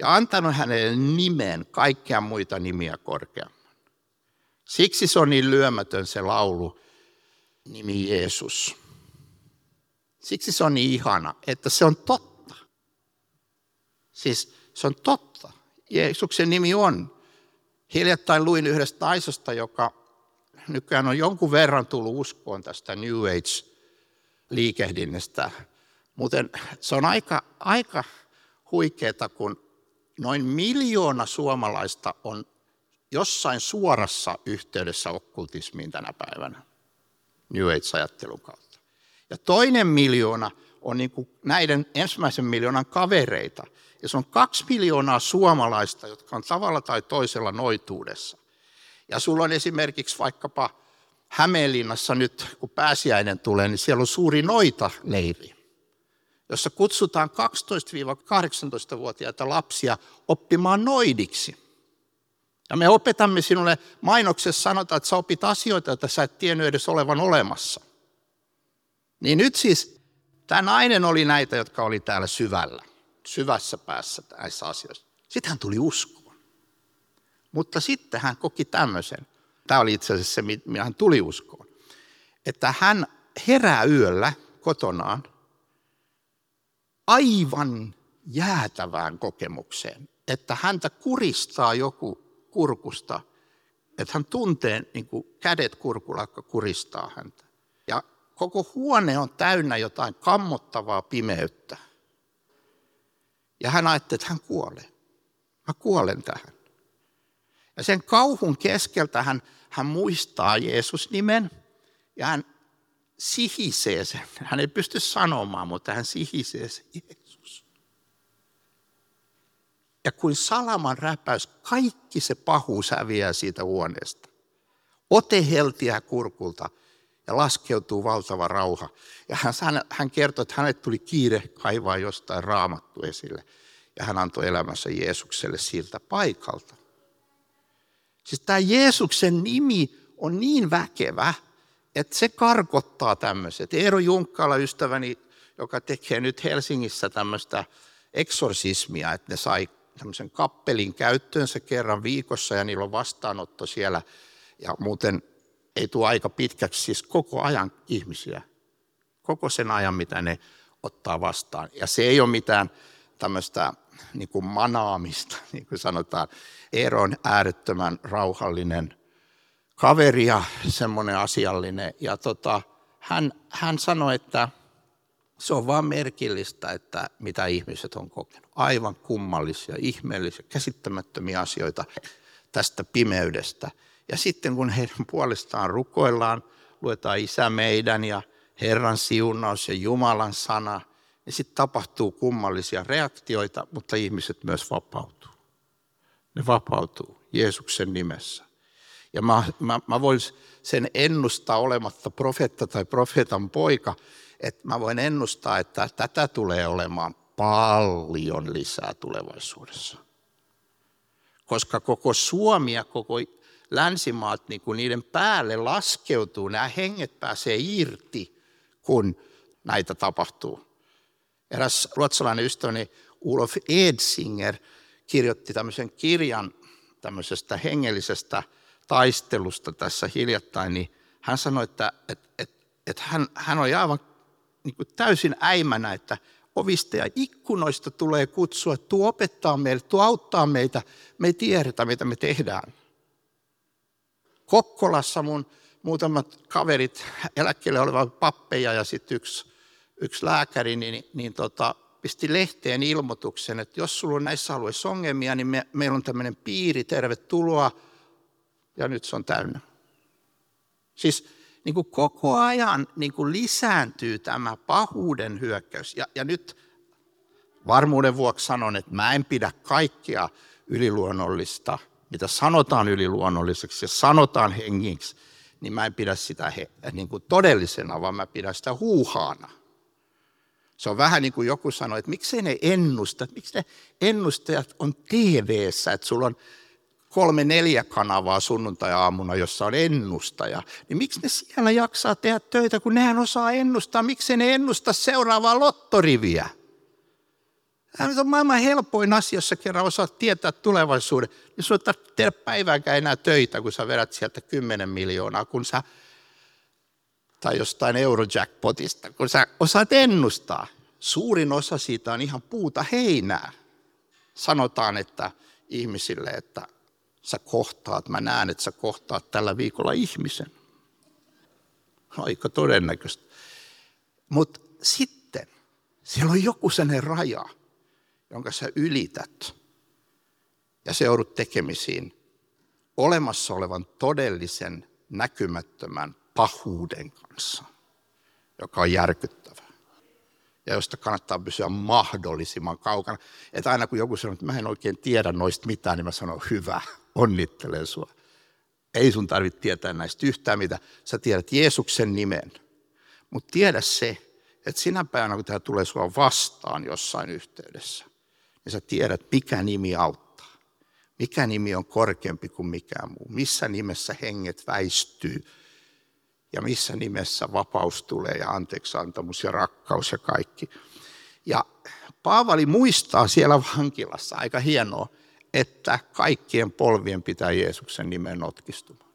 [SPEAKER 1] ja antanut hänelle nimen kaikkia muita nimiä korkeamman. Siksi se on niin lyömätön se laulu, nimi Jeesus. Siksi se on niin ihana, että se on totta. Siis se on totta. Jeesuksen nimi on. Hiljattain luin yhdestä naisesta, joka nykyään on jonkun verran tullut uskoon tästä New Age-liikehdinnästä. Muuten se on aika, aika huikeeta, kun noin miljoona suomalaista on jossain suorassa yhteydessä okkultismiin tänä päivänä New Age-ajattelun kautta. Ja toinen miljoona on niin kuin näiden ensimmäisen miljoonan kavereita. Ja se on kaksi miljoonaa suomalaista, jotka on tavalla tai toisella noituudessa. Ja sulla on esimerkiksi vaikkapa Hämeenlinnassa nyt, kun pääsiäinen tulee, niin siellä on suuri noita-leiri, jossa kutsutaan kaksitoista–kahdeksantoista-vuotiaita lapsia oppimaan noidiksi. Ja me opetamme sinulle, mainoksessa sanotaan, että sä opit asioita, joita sä et tiennyt edes olevan olemassa. Niin nyt siis tämä nainen oli näitä, jotka oli täällä syvällä, syvässä päässä näissä asioissa. Sitten hän tuli uskoon. Mutta sitten hän koki tämmöisen. Tämä oli itse asiassa se, mitä hän tuli uskoon. Että hän herää yöllä kotonaan aivan jäätävään kokemukseen. Että häntä kuristaa joku kurkusta. Että hän tuntee niin kuin kädet kurkulla, jotka kuristaa häntä. Ja koko huone on täynnä jotain kammottavaa pimeyttä. Ja hän ajatteli, että hän kuolee. Mä kuolen tähän. Ja sen kauhun keskeltä hän, hän muistaa Jeesus-nimen ja hän sihisee sen. Hän ei pysty sanomaan, mutta hän sihisee sen Jeesus. Ja kuin salaman räpäys, kaikki se pahuus häviää siitä huoneesta. Ote heltiää kurkulta ja laskeutuu valtava rauha. Ja hän, hän kertoi, että hänelle tuli kiire kaivaa jostain raamattu esille. Ja hän antoi elämänsä Jeesukselle siltä paikalta. Siis tämä Jeesuksen nimi on niin väkevä, että se karkottaa tämmöiset. Eero Junkkala, ystäväni, joka tekee nyt Helsingissä tämmöistä eksorsismia, että ne sai tämmöisen kappelin käyttöönsä kerran viikossa ja niillä on vastaanotto siellä. Ja muuten ei tule aika pitkäksi, siis koko ajan ihmisiä. Koko sen ajan, mitä ne ottaa vastaan. Ja se ei ole mitään tämmöistä niin kuin manaamista, niin kuin sanotaan. Eero on äärettömän rauhallinen kaveri ja semmoinen asiallinen. Ja tota, hän, hän sanoi, että se on vaan merkillistä, että mitä ihmiset on kokenut. Aivan kummallisia, ihmeellisiä, käsittämättömiä asioita tästä pimeydestä. Ja sitten kun heidän puolestaan rukoillaan, luetaan Isä meidän ja Herran siunaus ja Jumalan sana, niin sitten tapahtuu kummallisia reaktioita, mutta ihmiset myös vapautuu. Ne vapautuu Jeesuksen nimessä. Ja mä, mä, mä voin sen ennustaa olematta profeetta tai profeetan poika, että mä voin ennustaa, että tätä tulee olemaan paljon lisää tulevaisuudessa. Koska koko Suomi ja koko länsimaat, niin kun niiden päälle laskeutuu, nämä henget pääsee irti, kun näitä tapahtuu. Eräs ruotsalainen ystäväni Olof Edsinger kirjoitti tämmöisen kirjan tämmöisestä hengellisestä taistelusta tässä hiljattain, niin hän sanoi, että, että, että, että hän, hän oli aivan niin kuin täysin äimänä, että ovista ja ikkunoista tulee kutsua, että tuo opettaa meille, tuo auttaa meitä, me ei tiedetä, mitä me tehdään. Kokkolassa mun muutamat kaverit, eläkkeelle olevat pappeja ja sitten yksi, yksi lääkäri, niin, niin tota, pisti lehteen ilmoituksen, että jos sulla on näissä alueissa ongelmia, niin me, meillä on tämmöinen piiri, tervetuloa, ja nyt se on täynnä. Siis niin kuin koko ajan niin kuin lisääntyy tämä pahuuden hyökkäys. Ja, ja nyt varmuuden vuoksi sanon, että mä en pidä kaikkea yliluonnollista, mitä sanotaan yliluonnolliseksi ja sanotaan hengiksi, niin mä en pidä sitä he, niin kuin todellisena, vaan mä pidän sitä huuhaana. Se on vähän niin kuin joku sanoi, että miksei ne ennusta, miksi ne ennustajat on T V:ssä, että sulla on kolme, neljä kanavaa sunnuntai-aamuna, jossa on ennustaja, niin miksi ne siellä jaksaa tehdä töitä, kun nehän osaa ennustaa, miksi ne ennusta seuraavaa lottoriviä? Tämä on maailman helpoin asia, jos sä kerran osaat tietää tulevaisuuden. Niin sun ei tarvitse tehdä päivääkään enää töitä, kun sä vedät sieltä kymmenen miljoonaa, kun sä, tai jostain Eurojackpotista, kun sä osaat ennustaa. Suurin osa siitä on ihan puuta heinää. Sanotaan, että ihmisille, että sä kohtaat, mä näen, että sä kohtaat tällä viikolla ihmisen. Aika todennäköistä. Mutta sitten siellä on joku sellainen raja, jonka sä ylität ja se joudut tekemisiin olemassa olevan todellisen näkymättömän pahuuden kanssa, joka on järkyttävä ja josta kannattaa pysyä mahdollisimman kaukana. Että aina kun joku sanoo, että mä en oikein tiedä noista mitään, niin mä sanon, hyvä, onnittelen sua. Ei sun tarvitse tietää näistä yhtään mitään. Sä tiedät Jeesuksen nimen, mutta tiedä se, että sinä päivänä, kun tämä tulee sua vastaan jossain yhteydessä, niin sä tiedät, mikä nimi auttaa. Mikä nimi on korkeampi kuin mikään muu. Missä nimessä henget väistyy ja missä nimessä vapaus tulee ja anteeksiantamus ja rakkaus ja kaikki. Ja Paavali muistaa siellä vankilassa, aika hienoa, että kaikkien polvien pitää Jeesuksen nimen notkistumaan.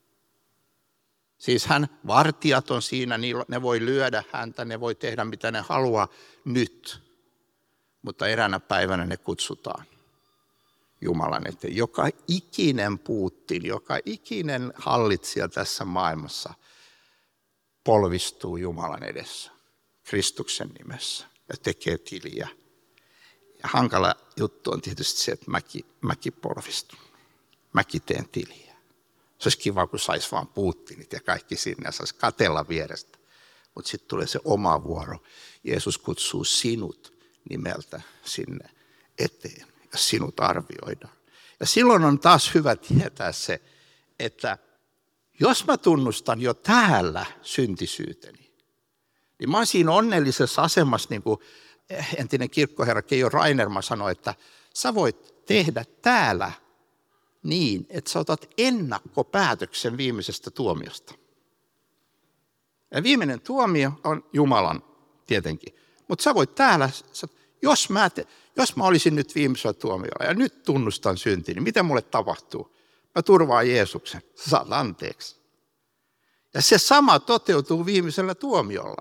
[SPEAKER 1] Siis hän, vartijat on siinä, ne voi lyödä häntä, ne voi tehdä mitä ne haluaa nyt. Mutta eräänä päivänä ne kutsutaan Jumalan eteen. Joka ikinen Putin, joka ikinen hallitsija tässä maailmassa polvistuu Jumalan edessä, Kristuksen nimessä ja tekee tiliä. Ja hankala juttu on tietysti se, että mäkin, mäkin polvistun, mäkin teen tiliä. Se olisi kiva, kun saisi vaan Putinit ja kaikki sinne ja saisi katsella vierestä. Mutta sitten tulee se oma vuoro. Jeesus kutsuu sinut nimeltä sinne eteen ja sinut arvioidaan. Ja silloin on taas hyvä tietää se, että jos mä tunnustan jo täällä syntisyyteni, niin mä oon siinä onnellisessa asemassa, niin kuin entinen kirkkoherra Keijo Rainerma sanoi, että sä voit tehdä täällä niin, että sä otat ennakkopäätöksen viimeisestä tuomiosta. Ja viimeinen tuomio on Jumalan tietenkin. Mutta sä voit täällä, jos mä, te, jos mä olisin nyt viimeisellä tuomiolla ja nyt tunnustan syntini, niin mitä mulle tapahtuu? Mä turvaan Jeesuksen, sä saat anteeksi. Ja se sama toteutuu viimeisellä tuomiolla.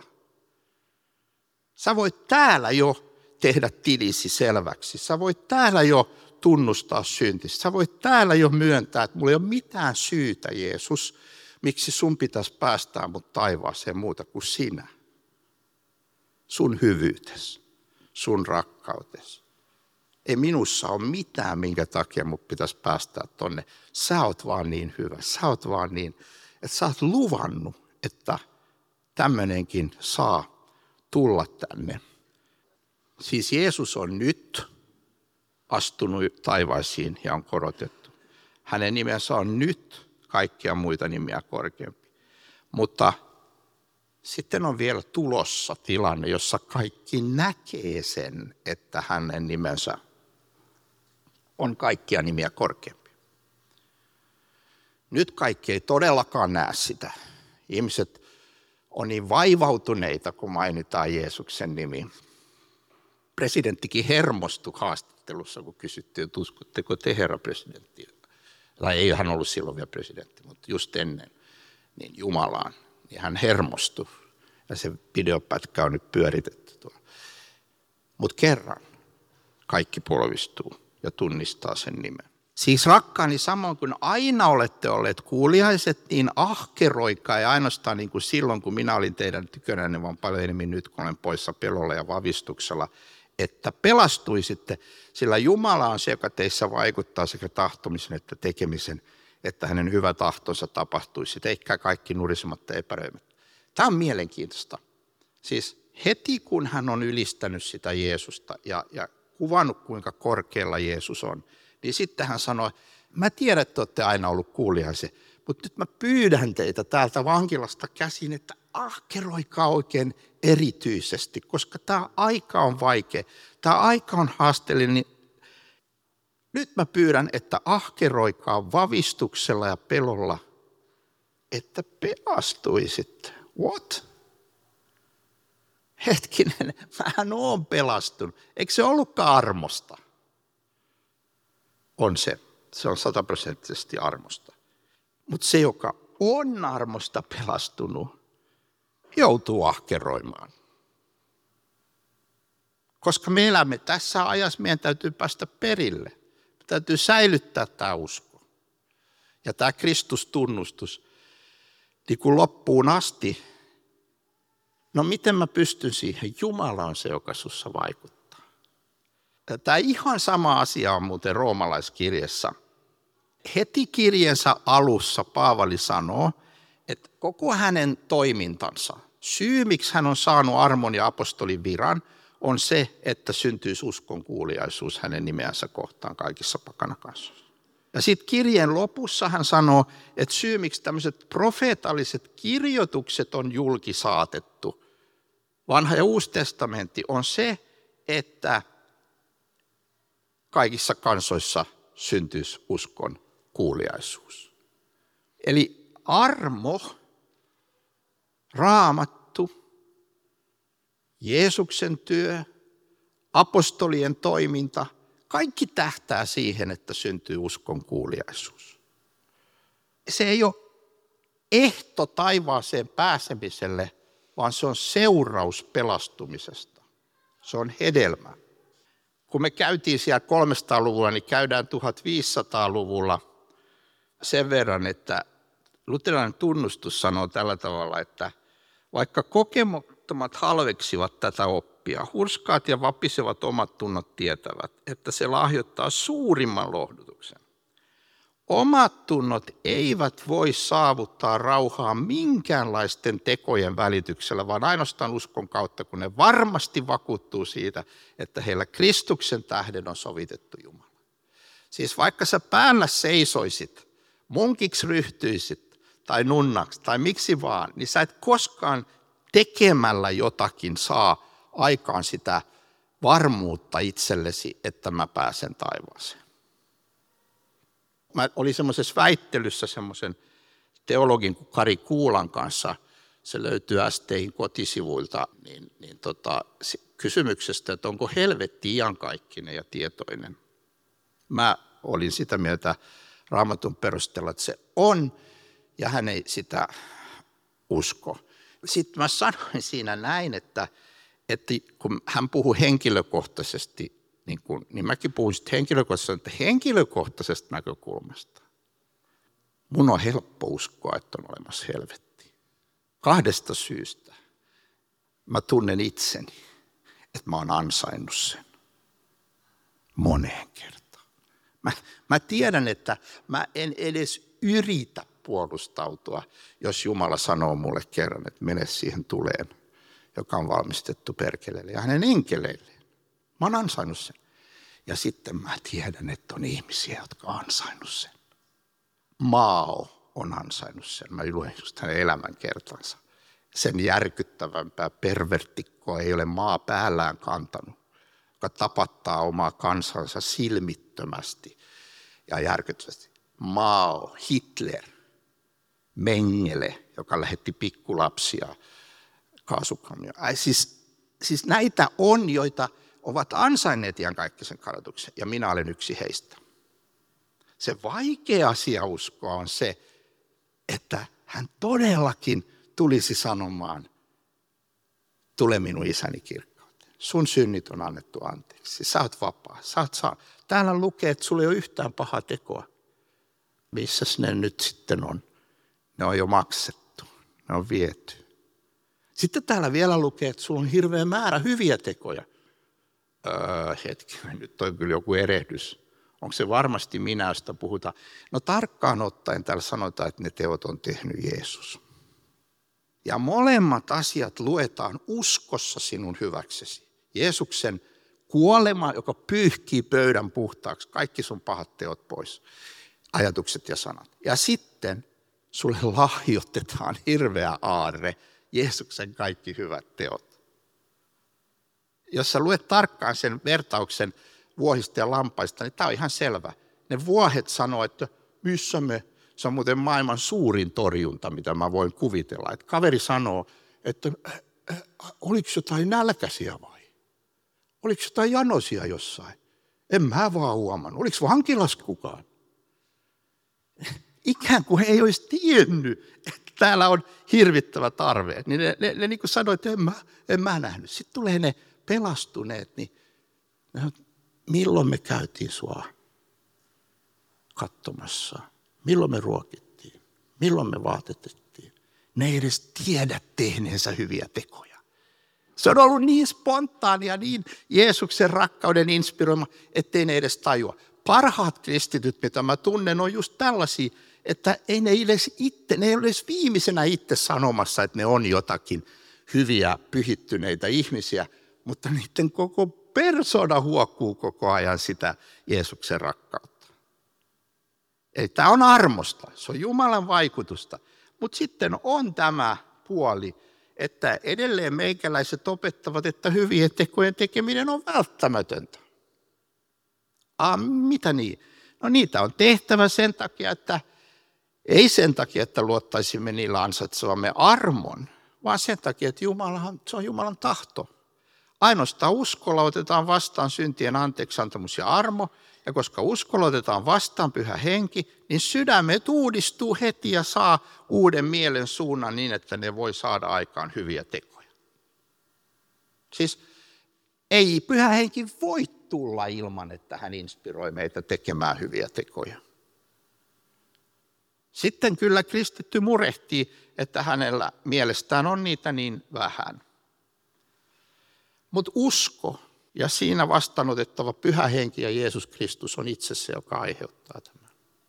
[SPEAKER 1] Sä voit täällä jo tehdä tilisi selväksi. Sä voit täällä jo tunnustaa syntisi. Sä voit täällä jo myöntää, että mulla ei ole mitään syytä, Jeesus, miksi sun pitäisi päästää mut taivaaseen muuta kuin sinä. Sun hyvyytesi, sun rakkautesi. Ei minussa ole mitään, minkä takia mut pitäisi päästää tonne. Sä oot vaan niin hyvä, sä oot vaan niin, että sä oot luvannut, että tämmöinenkin saa tulla tänne. Siis Jeesus on nyt astunut taivaisiin ja on korotettu. Hänen nimensä on nyt kaikkia muita nimiä korkeampi. Mutta sitten on vielä tulossa tilanne, jossa kaikki näkee sen, että hänen nimensä on kaikkia nimiä korkeampi. Nyt kaikki ei todellakaan näe sitä. Ihmiset on niin vaivautuneita, kun mainitaan Jeesuksen nimi. Presidenttikin hermostui haastattelussa, kun kysyttiin, että uskotteko te, herra presidentti? Tai ei hän ollut silloin vielä presidentti, mutta just ennen, niin Jumalaan. Niin hän hermostui. Ja se videopätkä on nyt pyöritetty tuolla. Mutta kerran kaikki polvistuu ja tunnistaa sen nimen. Siis rakkaani, samoin kuin aina olette olleet kuuliaiset, niin ahkeroikaa ja ainoastaan niin kuin silloin, kun minä olin teidän tykönänne, vaan paljon enemmän nyt, kun olen poissa pelolla ja vavistuksella, että pelastuisitte, sillä Jumala on se, joka teissä vaikuttaa sekä tahtomisen että tekemisen, että hänen hyvä tahtonsa tapahtuisi, eikä kaikki nurisematta epäröimättä. Tämä on mielenkiintoista. Siis heti kun hän on ylistänyt sitä Jeesusta ja, ja kuvannut, kuinka korkealla Jeesus on, niin sitten hän sanoi, mä tiedän, että olette aina ollut kuuliaisia, mutta nyt mä pyydän teitä täältä vankilasta käsin, että ahkeroikaa oikein erityisesti, koska tämä aika on vaikea, tämä aika on haasteellinen, niin nyt mä pyydän, että ahkeroikaa vavistuksella ja pelolla, että pelastuisitte. What? hetkinen, mähän oon pelastunut. Eikö se ollutkaan armosta? On se. Se on sataprosenttisesti armosta. Mutta se, joka on armosta pelastunut, joutuu ahkeroimaan. Koska me elämme tässä ajassa, meidän täytyy päästä perille. Me täytyy säilyttää tämä usko. Ja tämä Kristustunnustus, niin kuin loppuun asti, no miten mä pystyn siihen? Jumala on se, joka sussa vaikuttaa. Tämä ihan sama asia on muuten roomalaiskirjassa. Heti kirjensä alussa Paavali sanoo, että koko hänen toimintansa, syy miksi hän on saanut armon ja apostolin viran, on se, että syntyisi uskon kuuliaisuus hänen nimeänsä kohtaan kaikissa pakanakansoissa. Ja sitten kirjeen lopussa hän sanoo, että syy miksi tämmöiset profeetalliset kirjoitukset on julkisaatettu, vanha ja uusi testamentti, on se, että kaikissa kansoissa syntyisi uskon kuuliaisuus. Eli armo, Raamattu, Jeesuksen työ, apostolien toiminta, kaikki tähtää siihen, että syntyy uskon kuuliaisuus. Se ei ole ehto taivaaseen pääsemiselle, vaan se on seuraus pelastumisesta. Se on hedelmä. Kun me käytiin siellä kolmesataaluvulla, niin käydään tuhatviisisataaluvulla sen verran, että luterilainen tunnustus sanoo tällä tavalla, että vaikka kokemattomat halveksivat tätä oppia, hurskaat ja vapisevat omat tunnot tietävät, että se lahjoittaa suurimman lohdutuksen. Omat tunnot eivät voi saavuttaa rauhaa minkäänlaisten tekojen välityksellä, vaan ainoastaan uskon kautta, kun ne varmasti vakuuttuu siitä, että heillä Kristuksen tähden on sovitettu Jumala. Siis vaikka sä päällä seisoisit, munkiksi ryhtyisit tai nunnaksi tai miksi vaan, niin sä et koskaan tekemällä jotakin saa aikaan sitä varmuutta itsellesi, että mä pääsen taivaaseen. Mä olin semmoisessa väittelyssä semmoisen teologin kuin Kari Kuulan kanssa, se löytyy S T I:n kotisivuilta, niin, niin tota, kysymyksestä, että onko helvetti iankaikkinen ja tietoinen. Mä olin sitä mieltä Raamatun perusteella, että se on, ja hän ei sitä usko. Sitten mä sanoin siinä näin, että, että kun hän puhui henkilökohtaisesti, niin, kun, niin mäkin puhun sitten henkilökohtaisesta, että henkilökohtaisesta näkökulmasta mun on helppo uskoa, että on olemassa helvetti. Kahdesta syystä. Mä tunnen itseni, että mä oon ansainnut sen moneen kertaan. Mä, mä tiedän, että mä en edes yritä puolustautua, jos Jumala sanoo mulle kerran, että mene siihen tuleen, joka on valmistettu perkeleelle ja hänen enkeleilleen. Mä oon ansainnut sen. Ja sitten mä tiedän, että on ihmisiä, jotka on ansainnut sen. Mao on ansainnut sen. Mä luen just hänen elämänkertansa. Sen järkyttävämpää pervertikkoa ei ole maa päällään kantanut, joka tapattaa omaa kansansa silmittömästi ja järkyttävästi. Mao, Hitler, Mengele, joka lähetti pikkulapsia kaasukammioon. Siis, siis näitä on, joita ovat ansainneet iankaikkisen kadotuksen, ja minä olen yksi heistä. Se vaikea asia uskoa on se, että hän todellakin tulisi sanomaan, tule minun isäni kirkkauteen. Sun synnit on annettu anteeksi. Sä oot vapaa. Sä oot saa. Täällä lukee, että sulla ei ole yhtään pahaa tekoa. Missäs ne nyt sitten on? Ne on jo maksettu. Ne on viety. Sitten täällä vielä lukee, että sulla on hirveä määrä hyviä tekoja. Öö, hetki, nyt on kyllä joku erehdys. Onko se varmasti minä, josta puhutaan? No tarkkaan ottaen täällä sanotaan, että ne teot on tehnyt Jeesus. Ja molemmat asiat luetaan uskossa sinun hyväksesi. Jeesuksen kuolema, joka pyyhkii pöydän puhtaaksi, kaikki sun pahat teot pois, ajatukset ja sanat. Ja sitten sulle lahjoitetaan hirveä aarre, Jeesuksen kaikki hyvät teot. Jos sä luet tarkkaan sen vertauksen vuohista ja lampaista, niin tämä on ihan selvä. Ne vuohet sanoo, että missä me, se on muuten maailman suurin torjunta, mitä mä voin kuvitella. Että kaveri sanoo, että oliko jotain nälkäisiä vai? Oliko jotain janoisia jossain? En mä vaan huomannut. Oliko vankilassa kukaan? Ikään kuin he ei olisi tiennyt, että täällä on hirvittävä tarve. Niin ne, ne, ne niin kuin sanoi, että en mä, en mä nähnyt. Sitten tulee ne pelastuneet, niin ne sanoo, milloin me käytiin sua katsomassa? Milloin me ruokittiin? Milloin me vaatetettiin? Ne ei edes tiedä tehneensä hyviä tekoja. Se on ollut niin spontaania, niin Jeesuksen rakkauden inspiroima, ettei ne edes tajua. Parhaat kristityt, mitä mä tunnen, on just tällaisia, että ei ne edes itse, ne ei ole edes viimeisenä itse sanomassa, että ne on jotakin hyviä, pyhittyneitä ihmisiä, mutta niiden koko persona huokuu koko ajan sitä Jeesuksen rakkautta. Eli tämä on armosta, se on Jumalan vaikutusta, mutta sitten on tämä puoli, että edelleen meikäläiset opettavat, että hyvien tekojen tekeminen on välttämätöntä. Ah, mitä niin? No niitä on tehtävä sen takia, että ei sen takia, että luottaisimme niillä ansaitsevamme armon, vaan sen takia, että Jumalahan, se on Jumalan tahto. Ainoastaan uskolla otetaan vastaan syntien anteeksiantamus ja armo, ja koska uskolla otetaan vastaan Pyhä Henki, niin sydämet uudistuu heti ja saa uuden mielen suunnan niin, että ne voi saada aikaan hyviä tekoja. Siis ei Pyhä Henki voi tulla ilman, että hän inspiroi meitä tekemään hyviä tekoja. Sitten kyllä kristitty murehtii, että hänellä mielestään on niitä niin vähän. Mutta usko ja siinä vastaanotettava Pyhä Henki ja Jeesus Kristus on itse se, joka aiheuttaa tämän.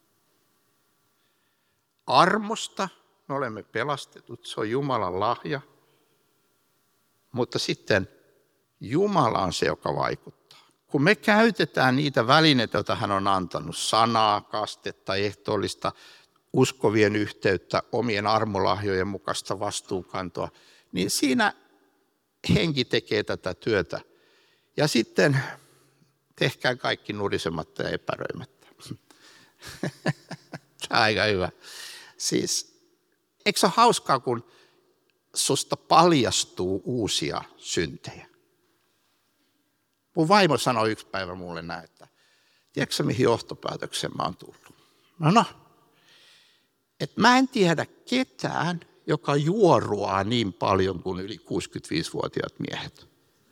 [SPEAKER 1] Armosta me olemme pelastetut, se on Jumalan lahja, mutta sitten Jumala on se, joka vaikuttaa. Kun me käytetään niitä välineitä, joita hän on antanut, sanaa, kastetta, ehtoollista, uskovien yhteyttä, omien armolahjojen mukaista vastuunkantoa, niin siinä Henki tekee tätä työtä. Ja sitten tehkää kaikki nurisematta ja epäröimättä. Tämä on aika hyvä. Siis, eikö se ole hauskaa, kun susta paljastuu uusia syntejä? Mun vaimo sanoi yksi päivä mulle näin, että tiedätkö mihin johtopäätökseen mä oon tullut? No no, että mä en tiedä ketään, joka juoruaa niin paljon kuin yli kuusikymmentäviisivuotiaat miehet.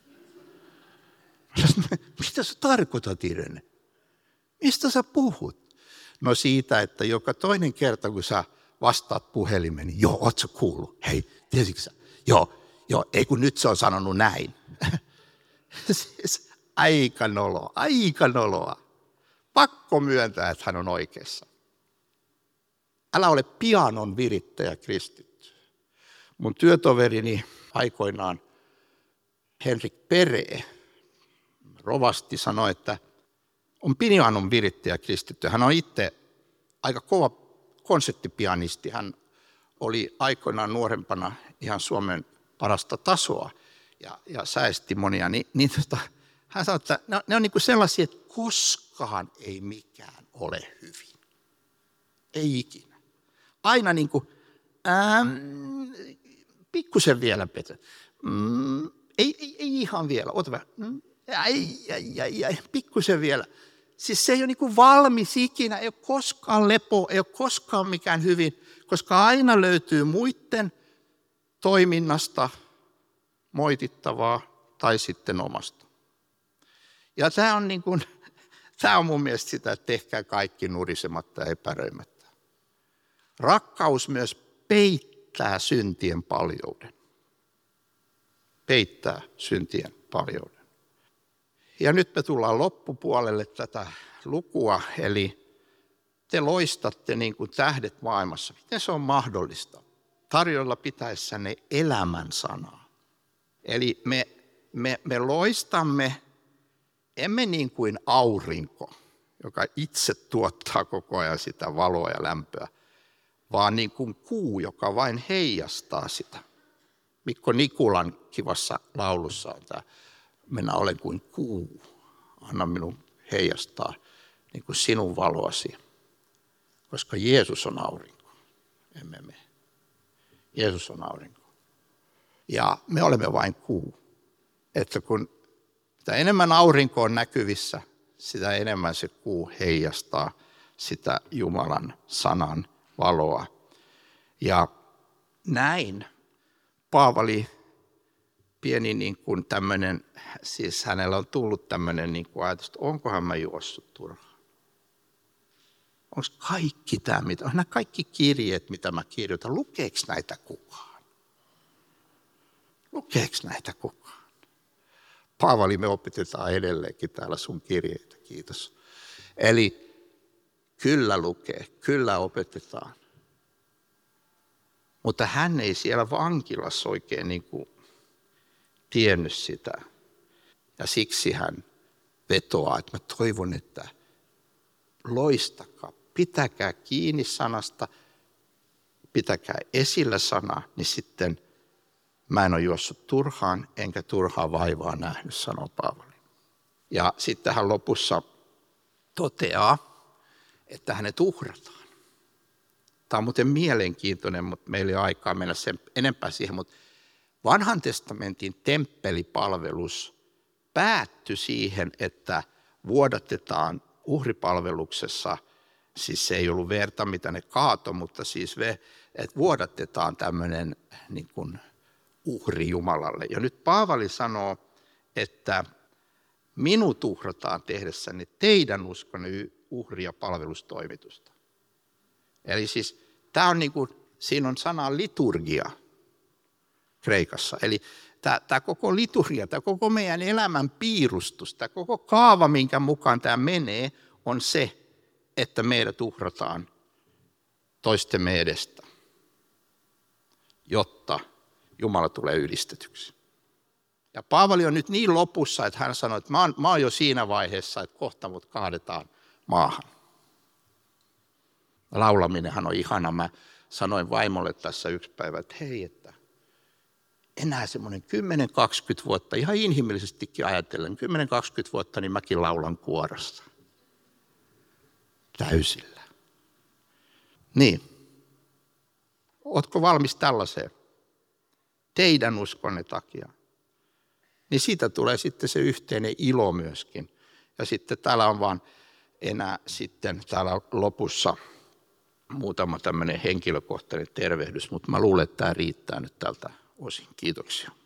[SPEAKER 1] Mitä sä tarkoitat, Irene? Mistä sä puhut? No siitä, että joka toinen kerta, kun sä vastaat puhelimeen, niin joo, oot sä kuullut? Hei, tiesitkö sä? Joo, joo, ei kun nyt se on sanonut näin. Siis aika noloa, aika noloa. Pakko myöntää, että hän on oikeassa. Älä ole pianon virittäjä kristitty. Mun työtoverini aikoinaan Henrik Peree, rovasti, sanoi, että on pianon virittäjä kristitty. Hän on itse aika kova konserttipianisti. Hän oli aikoinaan nuorempana ihan Suomen parasta tasoa ja, ja säesti monia. Ni, niin tota, hän sanoi, että ne, ne on niin kuin sellaisia, että koskaan ei mikään ole hyvin. Ei ikinä. Aina niin kuin, ähm, pikkusen vielä, Peter. Mm, ei, ei, ei ihan vielä, ota vähän. Mm, ai, ai, ai, ai, pikkusen vielä. Siis se ei ole niin kuin valmis ikinä, ei ole koskaan lepo, ei ole koskaan mikään hyvin, koska aina löytyy muiden toiminnasta moitittavaa tai sitten omasta. Ja tämä on, niin kuin, tämä on mun mielestä sitä, että tehkää kaikki nurisematta ja epäröimättä. Rakkaus myös peittää syntien paljouden. Peittää syntien paljouden. Ja nyt me tullaan loppupuolelle tätä lukua, eli te loistatte niin kuin tähdet maailmassa. Miten se on mahdollista? Tarjolla pitäessänne elämän sanaa. Eli me, me, me loistamme, emme niin kuin aurinko, joka itse tuottaa koko ajan sitä valoa ja lämpöä, vaan niin kuin kuu, joka vain heijastaa sitä. Mikko Nikulan kivassa laulussa on tämä, minä olen kuin kuu, anna minun heijastaa niin kuin sinun valoasi, koska Jeesus on aurinko, emme me. Jeesus on aurinko. Ja me olemme vain kuu. Että kun mitä enemmän aurinko on näkyvissä, sitä enemmän se kuu heijastaa sitä Jumalan sanan valoa. Ja näin Paavali, pieni niin kuin tämmöinen, siis hänellä on tullut tämmöinen niin kuin ajatus, että onkohan mä juossut turhaan. Onko kaikki tämä, mitä, nämä kaikki kirjeet, mitä mä kirjoitan, lukeeko näitä kukaan? Lukeeko näitä kukaan? Paavali, me opetetaan edelleenkin täällä sun kirjeitä, kiitos. Eli kyllä lukee, kyllä opetetaan. Mutta hän ei siellä vankilassa oikein niin kuin tiennyt sitä. Ja siksi hän vetoaa, että mä toivon, että loistakaa, pitäkää kiinni sanasta, pitäkää esillä sana, niin sitten mä en ole juossut turhaan, enkä turhaa vaivaa nähnyt, sanoo Paavali. Ja sitten hän lopussa toteaa, että hänet uhrataan. Tämä on muuten mielenkiintoinen, mutta meillä ei ole aikaa mennä sen enempää siihen, mutta Vanhan testamentin temppelipalvelus päättyi siihen, että vuodatetaan uhripalveluksessa, siis se ei ollut verta, mitä ne kaato, mutta siis että vuodatetaan tämmöinen niin kuin uhri Jumalalle. Ja nyt Paavali sanoo, että minut uhrataan tehdessäni teidän uskonne uhri- ja palvelustoimitusta. Eli siis tämä on niin kuin, siinä on sana liturgia kreikassa. Eli tämä, tämä koko liturgia, tämä koko meidän elämän piirustus, tämä koko kaava, minkä mukaan tämä menee, on se, että meidät uhrataan toistemme edestä, jotta Jumala tulee ylistetyksi. Ja Paavali on nyt niin lopussa, että hän sanoi, että mä oon, mä oon jo siinä vaiheessa, että kohta mut kaadetaan maahan. Laulaminenhan on ihana. Mä sanoin vaimolle tässä yksi päivä, että hei, että enää semmoinen kymmenen kaksikymmentä vuotta, ihan inhimillisestikin ajatellen, kymmenen kaksikymmentä vuotta, niin mäkin laulan kuorossa. Täysillä. Niin. Ootko valmis tällaiseen? Teidän uskonne takia. Niin siitä tulee sitten se yhteinen ilo myöskin. Ja sitten täällä on vaan enää sitten täällä lopussa muutama tämmöinen henkilökohtainen tervehdys, mutta mä luulen, että tämä riittää nyt tältä osin. Kiitoksia.